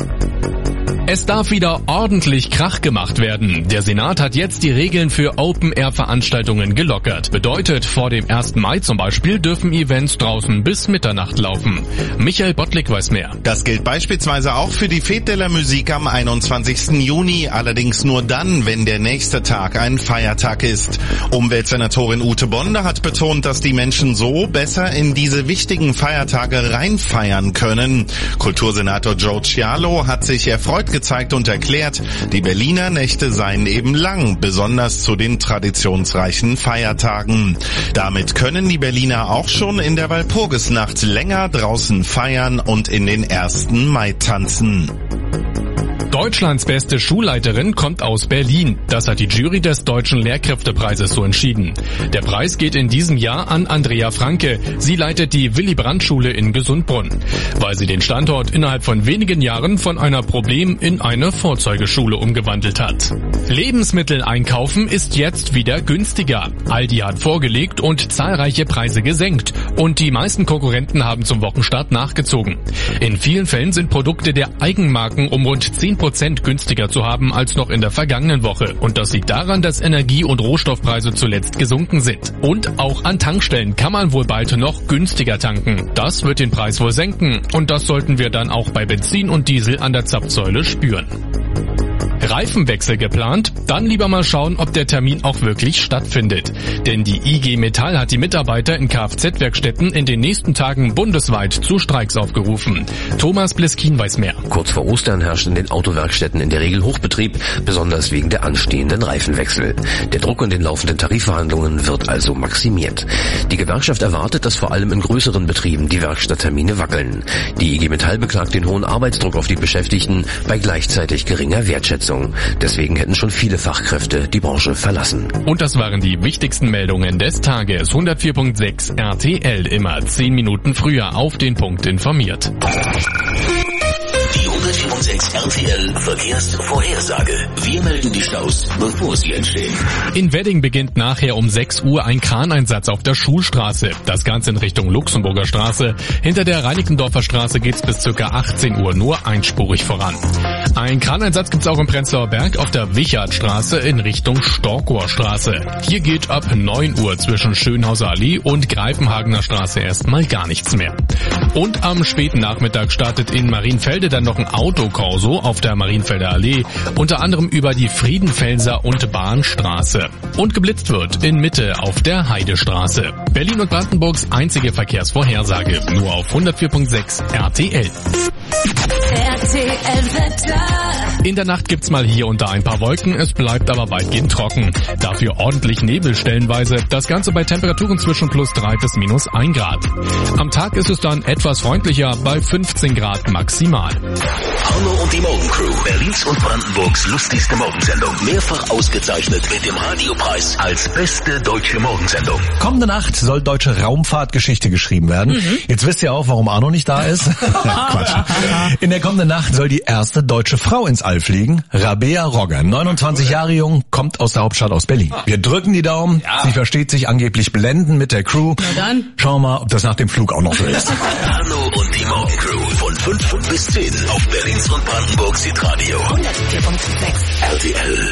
Es darf wieder ordentlich Krach gemacht werden. Der Senat hat jetzt die Regeln für Open-Air-Veranstaltungen gelockert. Bedeutet, vor dem 1. Mai zum Beispiel dürfen Events draußen bis Mitternacht laufen. Michael Bottlik weiß mehr. Das gilt beispielsweise auch für die Fête de la Musique am 21. Juni, allerdings nur dann, wenn der nächste Tag ein Feiertag ist. Umweltsenatorin Ute Bonde hat betont, dass die Menschen so besser in diese wichtigen Feiertage reinfeiern können. Kultursenator Joe Cialo hat sich erfreut gezeigt und erklärt, die Berliner Nächte seien eben lang, besonders zu den traditionsreichen Feiertagen. Damit können die Berliner auch schon in der Walpurgisnacht länger draußen feiern und in den 1. Mai tanzen. Deutschlands beste Schulleiterin kommt aus Berlin. Das hat die Jury des Deutschen Lehrkräftepreises so entschieden. Der Preis geht in diesem Jahr an Andrea Franke. Sie leitet die Willy-Brandt-Schule in Gesundbrunn, weil sie den Standort innerhalb von wenigen Jahren von einer Problem- in eine Vorzeigeschule umgewandelt hat. Lebensmittel einkaufen ist jetzt wieder günstiger. Aldi hat vorgelegt und zahlreiche Preise gesenkt. Und die meisten Konkurrenten haben zum Wochenstart nachgezogen. In vielen Fällen sind Produkte der Eigenmarken um rund 10% günstiger zu haben als noch in der vergangenen Woche. Und das liegt daran, dass Energie- und Rohstoffpreise zuletzt gesunken sind. Und auch an Tankstellen kann man wohl bald noch günstiger tanken. Das wird den Preis wohl senken. Und das sollten wir dann auch bei Benzin und Diesel an der Zapfsäule spüren. Reifenwechsel geplant? Dann lieber mal schauen, ob der Termin auch wirklich stattfindet. Denn die IG Metall hat die Mitarbeiter in Kfz-Werkstätten in den nächsten Tagen bundesweit zu Streiks aufgerufen. Thomas Bleskin weiß mehr. Kurz vor Ostern herrscht in den Autowerkstätten in der Regel Hochbetrieb, besonders wegen der anstehenden Reifenwechsel. Der Druck in den laufenden Tarifverhandlungen wird also maximiert. Die Gewerkschaft erwartet, dass vor allem in größeren Betrieben die Werkstatttermine wackeln. Die IG Metall beklagt den hohen Arbeitsdruck auf die Beschäftigten bei gleichzeitig geringer Wertschätzung. Deswegen hätten schon viele Fachkräfte die Branche verlassen. Und das waren die wichtigsten Meldungen des Tages. 104.6 RTL, immer 10 Minuten früher auf den Punkt informiert. Die 104.6 RTL Verkehrsvorhersage. Wir melden die Staus, bevor sie entstehen. In Wedding beginnt nachher um 6 Uhr ein Kraneinsatz auf der Schulstraße. Das Ganze in Richtung Luxemburger Straße. Hinter der Reinickendorfer Straße geht's bis ca. 18 Uhr nur einspurig voran. Ein Kraneinsatz gibt's auch im Prenzlauer Berg auf der Wichardstraße in Richtung Storkower Straße. Hier geht ab 9 Uhr zwischen Schönhauser Allee und Greifenhagener Straße erstmal gar nichts mehr. Und am späten Nachmittag startet in Marienfelde dann noch ein Autokorso auf der Marienfelder Allee, unter anderem über die Friedenfelser und Bahnstraße. Und geblitzt wird in Mitte auf der Heidestraße. Berlin und Brandenburgs einzige Verkehrsvorhersage, nur auf 104.6 RTL. In der Nacht gibt's mal hier und da ein paar Wolken, es bleibt aber weitgehend trocken. Dafür ordentlich Nebel stellenweise, das Ganze bei Temperaturen zwischen +3 bis -1 Grad. Am Tag ist es dann etwas freundlicher, bei 15 Grad maximal. Arno und die Morgencrew, Berlins und Brandenburgs lustigste Morgensendung. Mehrfach ausgezeichnet mit dem Radiopreis als beste deutsche Morgensendung. Kommende Nacht soll deutsche Raumfahrtgeschichte geschrieben werden. Jetzt wisst ihr auch, warum Arno nicht da ist. Quatsch. In der kommenden Nacht soll die erste deutsche erste Frau ins All fliegen? Rabea Rogge, 29 Jahre jung, kommt aus der Hauptstadt aus Berlin. Wir drücken die Daumen. Ja. Sie versteht sich angeblich blendend mit der Crew. Na dann. Schauen wir mal, ob das nach dem Flug auch noch so ist. Arno und die Morgencrew von 5 bis 10 auf Berlins und Brandenburgs Hitradio 104.6 RTL.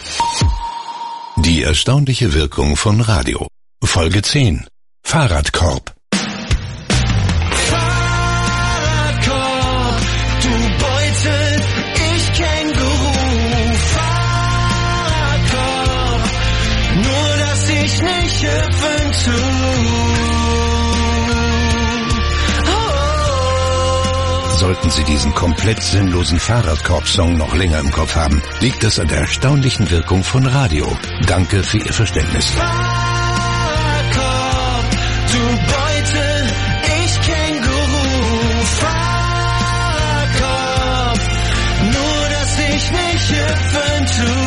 Die erstaunliche Wirkung von Radio. Folge 10. Fahrradkorb. Fahrradkorb, du Beutel, ich Känguru. Fahrradkorb, nur dass ich nicht hüpfen Sollten Sie diesen komplett sinnlosen Fahrradkorb-Song noch länger im Kopf haben, liegt es an der erstaunlichen Wirkung von Radio. Danke für Ihr Verständnis. Fahrradkorb, du Beutel, ich Känguru. Fahrradkorb, nur dass ich nicht hüpfen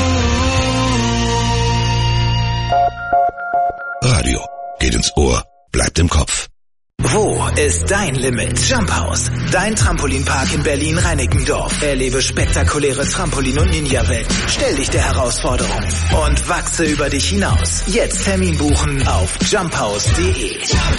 tu. Radio geht ins Ohr, bleibt im Kopf. Wo ist dein Limit? Jump House, dein Trampolinpark in Berlin-Reinickendorf. Erlebe spektakuläre Trampolin- und Ninja-Welten. Stell dich der Herausforderung und wachse über dich hinaus. Jetzt Termin buchen auf jumphouse.de.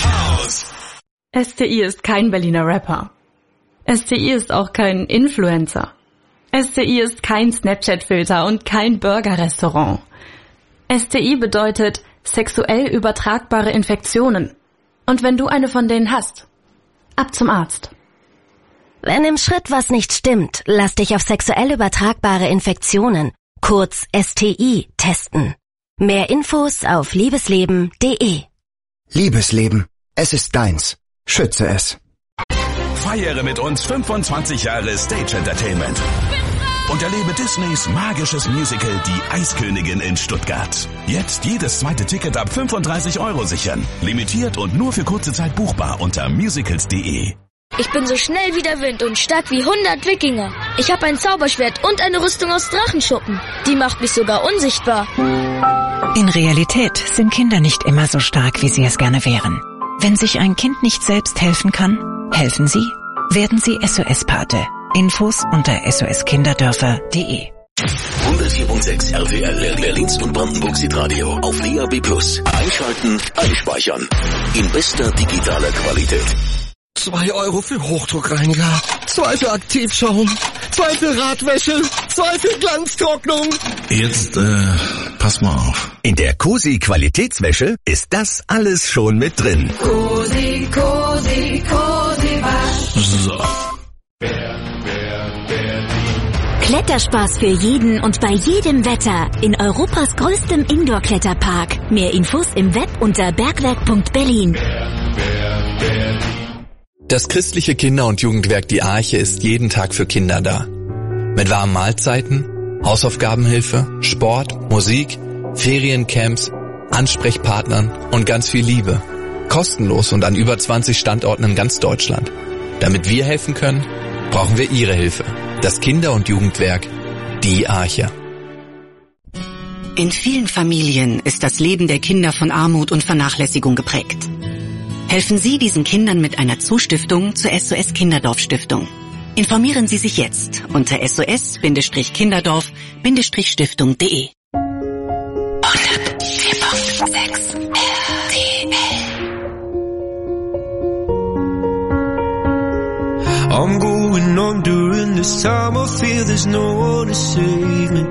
STI ist kein Berliner Rapper. STI ist auch kein Influencer. STI ist kein Snapchat-Filter und kein Burger-Restaurant. STI bedeutet sexuell übertragbare Infektionen. Und wenn du eine von denen hast, ab zum Arzt. Wenn im Schritt was nicht stimmt, lass dich auf sexuell übertragbare Infektionen, kurz STI, testen. Mehr Infos auf liebesleben.de. Liebesleben, es ist deins. Schütze es. Feiere mit uns 25 Jahre Stage Entertainment. Und erlebe Disneys magisches Musical Die Eiskönigin in Stuttgart. Jetzt jedes zweite Ticket ab 35 € sichern. Limitiert und nur für kurze Zeit buchbar unter musicals.de. Ich bin so schnell wie der Wind und stark wie 100 Wikinger. Ich habe ein Zauberschwert und eine Rüstung aus Drachenschuppen. Die macht mich sogar unsichtbar. In Realität sind Kinder nicht immer so stark, wie sie es gerne wären. Wenn sich ein Kind nicht selbst helfen kann, helfen Sie. Werden Sie SOS-Pate. Infos unter soskinderdörfer.de. 104.6 RTL, Berlins und Brandenburgs Hitradio auf DAB+. Einschalten, einspeichern. In bester digitaler Qualität. 2 € für Hochdruckreiniger, 2 für Aktivschaum, 2 für Radwäsche, 2 für Glanztrocknung. Jetzt, pass mal auf. In der Cosi Qualitätswäsche ist das alles schon mit drin. Cosi, Cosi, Cosi Wasch. So. Kletterspaß für jeden und bei jedem Wetter in Europas größtem Indoor-Kletterpark. Mehr Infos im Web unter bergwerk.berlin. Das christliche Kinder- und Jugendwerk Die Arche ist jeden Tag für Kinder da. Mit warmen Mahlzeiten, Hausaufgabenhilfe, Sport, Musik, Feriencamps, Ansprechpartnern und ganz viel Liebe. Kostenlos und an über 20 Standorten in ganz Deutschland. Damit wir helfen können, brauchen wir Ihre Hilfe. Das Kinder- und Jugendwerk Die Arche. In vielen Familien ist das Leben der Kinder von Armut und Vernachlässigung geprägt. Helfen Sie diesen Kindern mit einer Zustiftung zur SOS Kinderdorf Stiftung. Informieren Sie sich jetzt unter sos-kinderdorf-stiftung.de. 104.6 RTL. I'm going under and this time I feel there's no one to save me.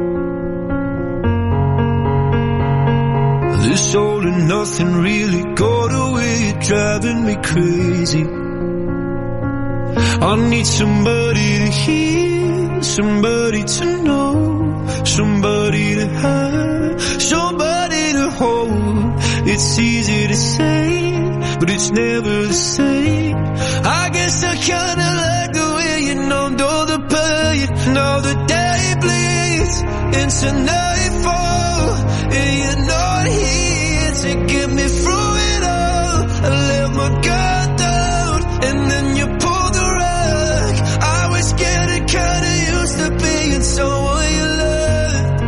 This all and nothing really got away, driving me crazy. I need somebody to hear, somebody to know, somebody to have, somebody to hold. It's easy to say, but it's never the same. I guess I kinda like the way you numbed all the pain. Now the day bleeds into nightfall, and you're not here to get me through it all. I let my guard down, and then you pulled the rug. I was getting kinda used to being someone you loved.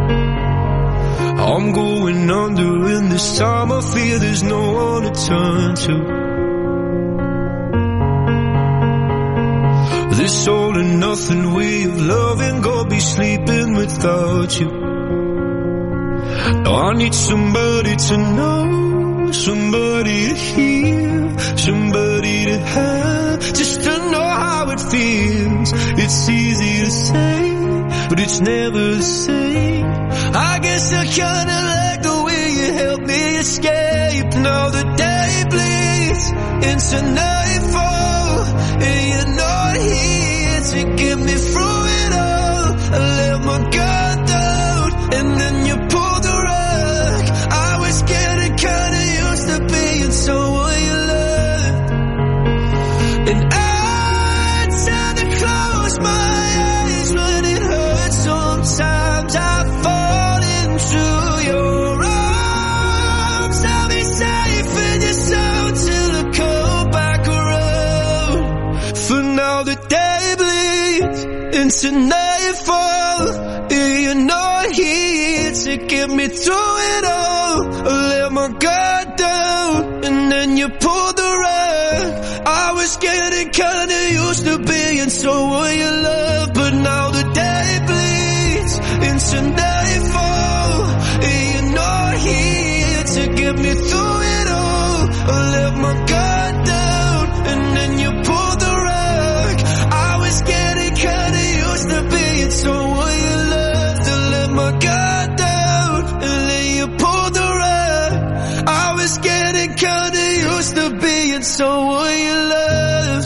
I'm going under, and this time I feel there's no one to turn to. This all or nothing way of loving, go be sleeping without you. Now I need somebody to know, somebody to hear, somebody to have, just to know how it feels. It's easy to say, but it's never the same. I guess I kinda like the way you help me escape. Now the day bleeds into nightfall, and you're not here to get me through it all. I let my guard down, and then you pulled the rug. I was getting kinda used to being someone you loved, and I tend to close my eyes when it hurts. Sometimes I fall into your arms. I'll be safe in your sound till I come back around. For now the day bleeds into nightfall, and you're not here to get me through it all. I let my guard down, and then you pulled the rug. I was getting kinda used to being someone you love, but now the day bleeds into nightfall, and you're not here to get me through it all. I let my guard down, and then you pulled the rug. I was getting kinda used to being someone you loved. To let my guard down, and then you pulled the rug. I was getting kinda used to being someone you loved.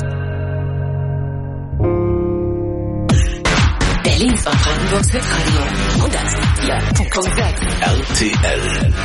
Berlins und Brandenburgs Hitradio 104.6 RTL.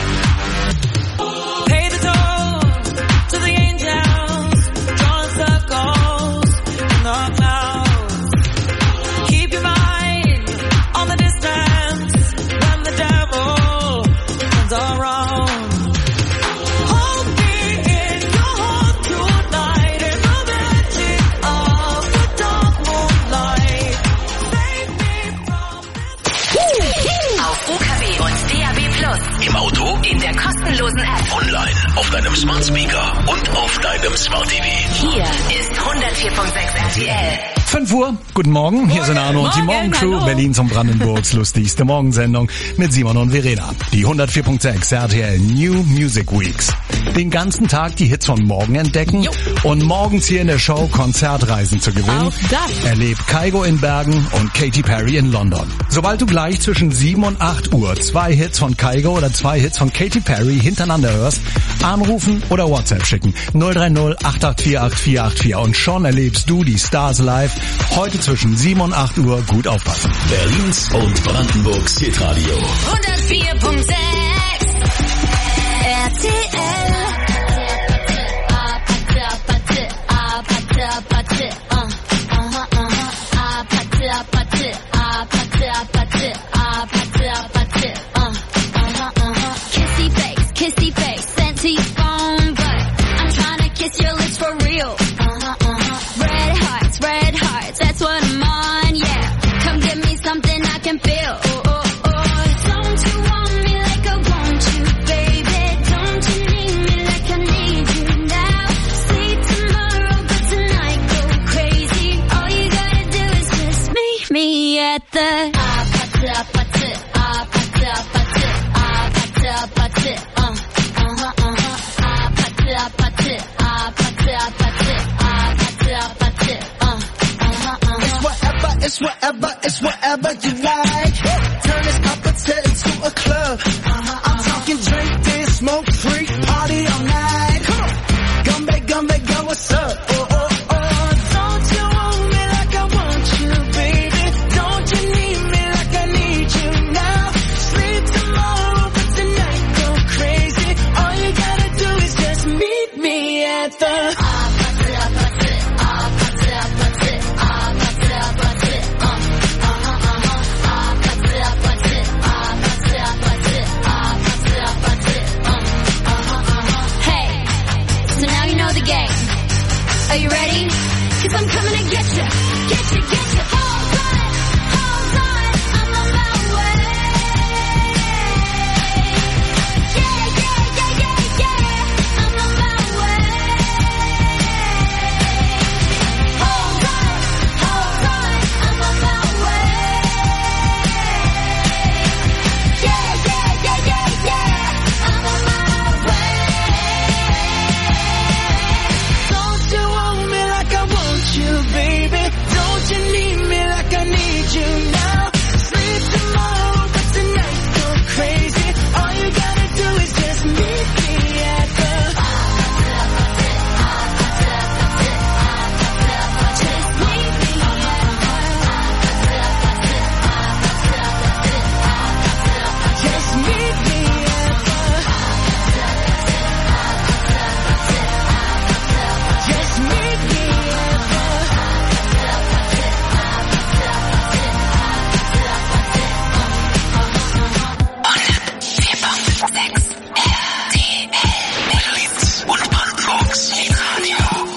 Pay the toll to the angels, drawing circles in the clouds. Keep your mind on the distance when the devil comes around. Hold me in your heart tonight in the magic of the dark moonlight. Save me from Auf UKW und DAB+. Im Auto, In der kostenlosen App. online, auf deinem Smart Speaker und auf deinem Smart TV. Hier ist 104.6 RTL. 5 Uhr, guten Morgen, hier sind Arno und die Morgencrew, hallo. Berlins und Brandenburgs lustigste Morgensendung mit Simon und Verena. Die 104.6 RTL New Music Weeks. Den ganzen Tag die Hits von morgen entdecken und morgens hier in der Show Konzertreisen zu gewinnen. Auch das. Erlebt Kygo in Bergen und Katy Perry in London. Sobald du gleich zwischen 7 und 8 Uhr 2 Hits von Kygo oder 2 Hits von Katy Perry hintereinander hörst, anrufen oder WhatsApp schicken. 030 884 8484 und schon erlebst du die Stars live. Heute zwischen 7 und 8 Uhr gut aufpassen. Berlins und Brandenburgs Hitradio. 104.6 RTL. Kissy face, scenty phone, but I'm trying to kiss your lips for real. Red hearts, that's what I'm on, yeah. Come give me something I can feel. Don't you want me like I want you, baby? Don't you need me like I need you now? See tomorrow, but tonight go crazy. All you gotta do is just meet me at the Berlins und Brandenburgs Radio.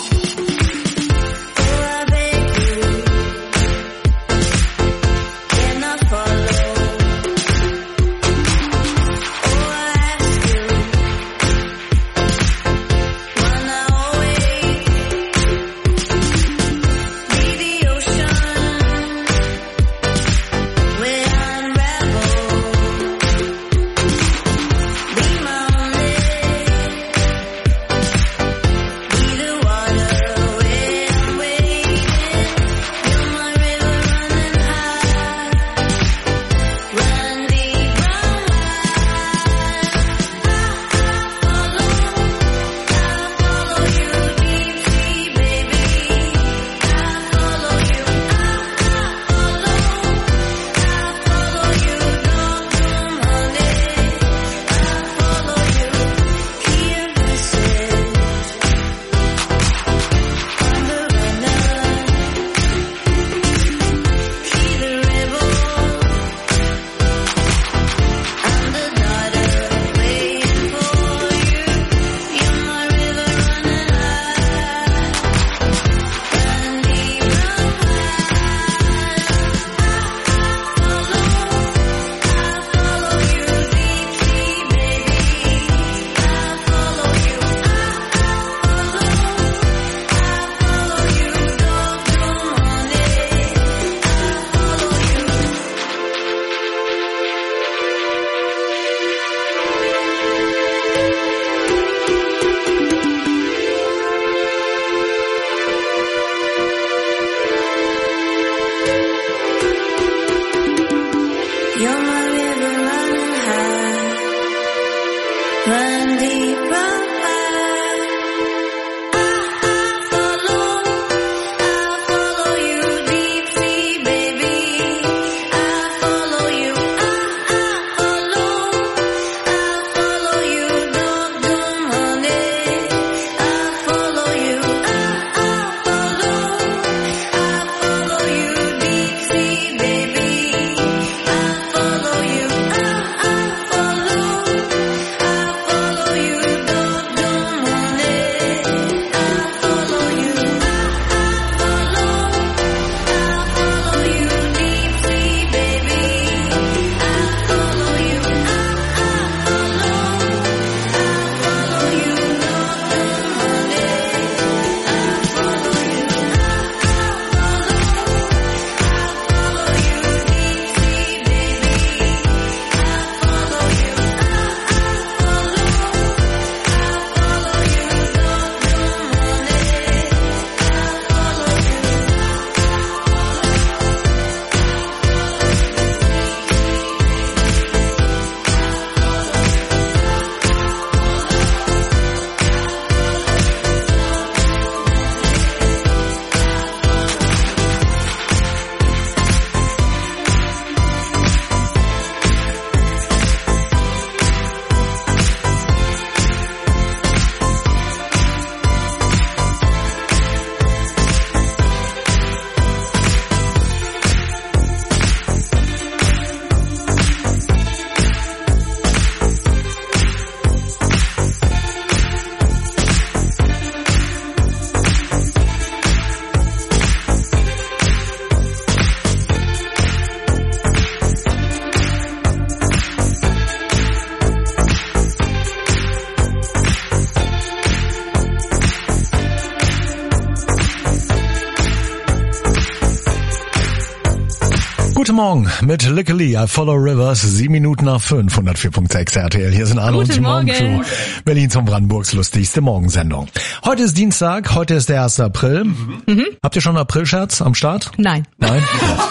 Guten Morgen mit Luckily, I Follow Rivers, 7 Minuten nach 5, 104.6 RTL. Hier sind Arno und die Morgenshow. Berlins und Brandenburgs lustigste Morgensendung. Heute ist Dienstag, heute ist der 1. April. Habt ihr schon einen April-Scherz am Start? Nein. Nein?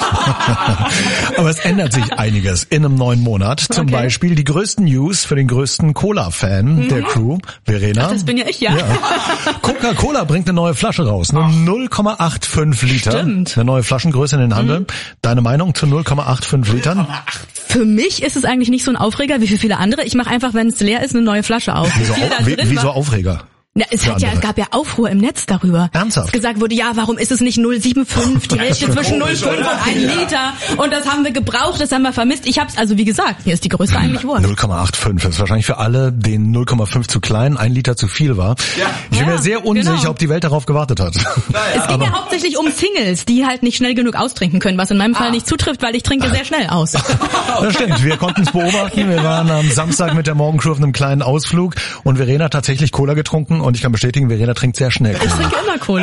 Aber es ändert sich einiges in einem neuen Monat. Zum Beispiel die größten News für den größten Cola-Fan der Crew, Verena. Ach, das bin ja ich, ja. Coca-Cola bringt eine neue Flasche raus, nur 0,85 Liter. Stimmt. Eine neue Flaschengröße in den Handel. Deine Meinung zu 0,85 Litern? Für mich ist es eigentlich nicht so ein Aufreger wie für viele andere. Ich mache einfach, wenn es leer ist, eine neue Flasche auf. Wieso Aufreger? Ja, es gab ja Aufruhr im Netz darüber. Ernsthaft? Dass gesagt wurde, ja, warum ist es nicht 0,75, die Hälfte zwischen 0,5 und 1 Liter? Und das haben wir gebraucht, das haben wir vermisst. Ich hab's, also wie gesagt, mir ist die Größe eigentlich wurscht. 0,85, das ist wahrscheinlich für alle, denen 0,5 zu klein, 1 Liter zu viel war. Ja. Ich bin mir sehr unsicher, ob die Welt darauf gewartet hat. Es ging ja hauptsächlich um Singles, die halt nicht schnell genug austrinken können, was in meinem Fall nicht zutrifft, weil ich trinke sehr schnell aus. Das stimmt, wir konnten es beobachten. Wir waren am Samstag mit der Morgencrew auf einem kleinen Ausflug und Verena hat tatsächlich Cola getrunken und ich kann bestätigen, Verena trinkt sehr schnell Cola. Ich trinke immer Cola.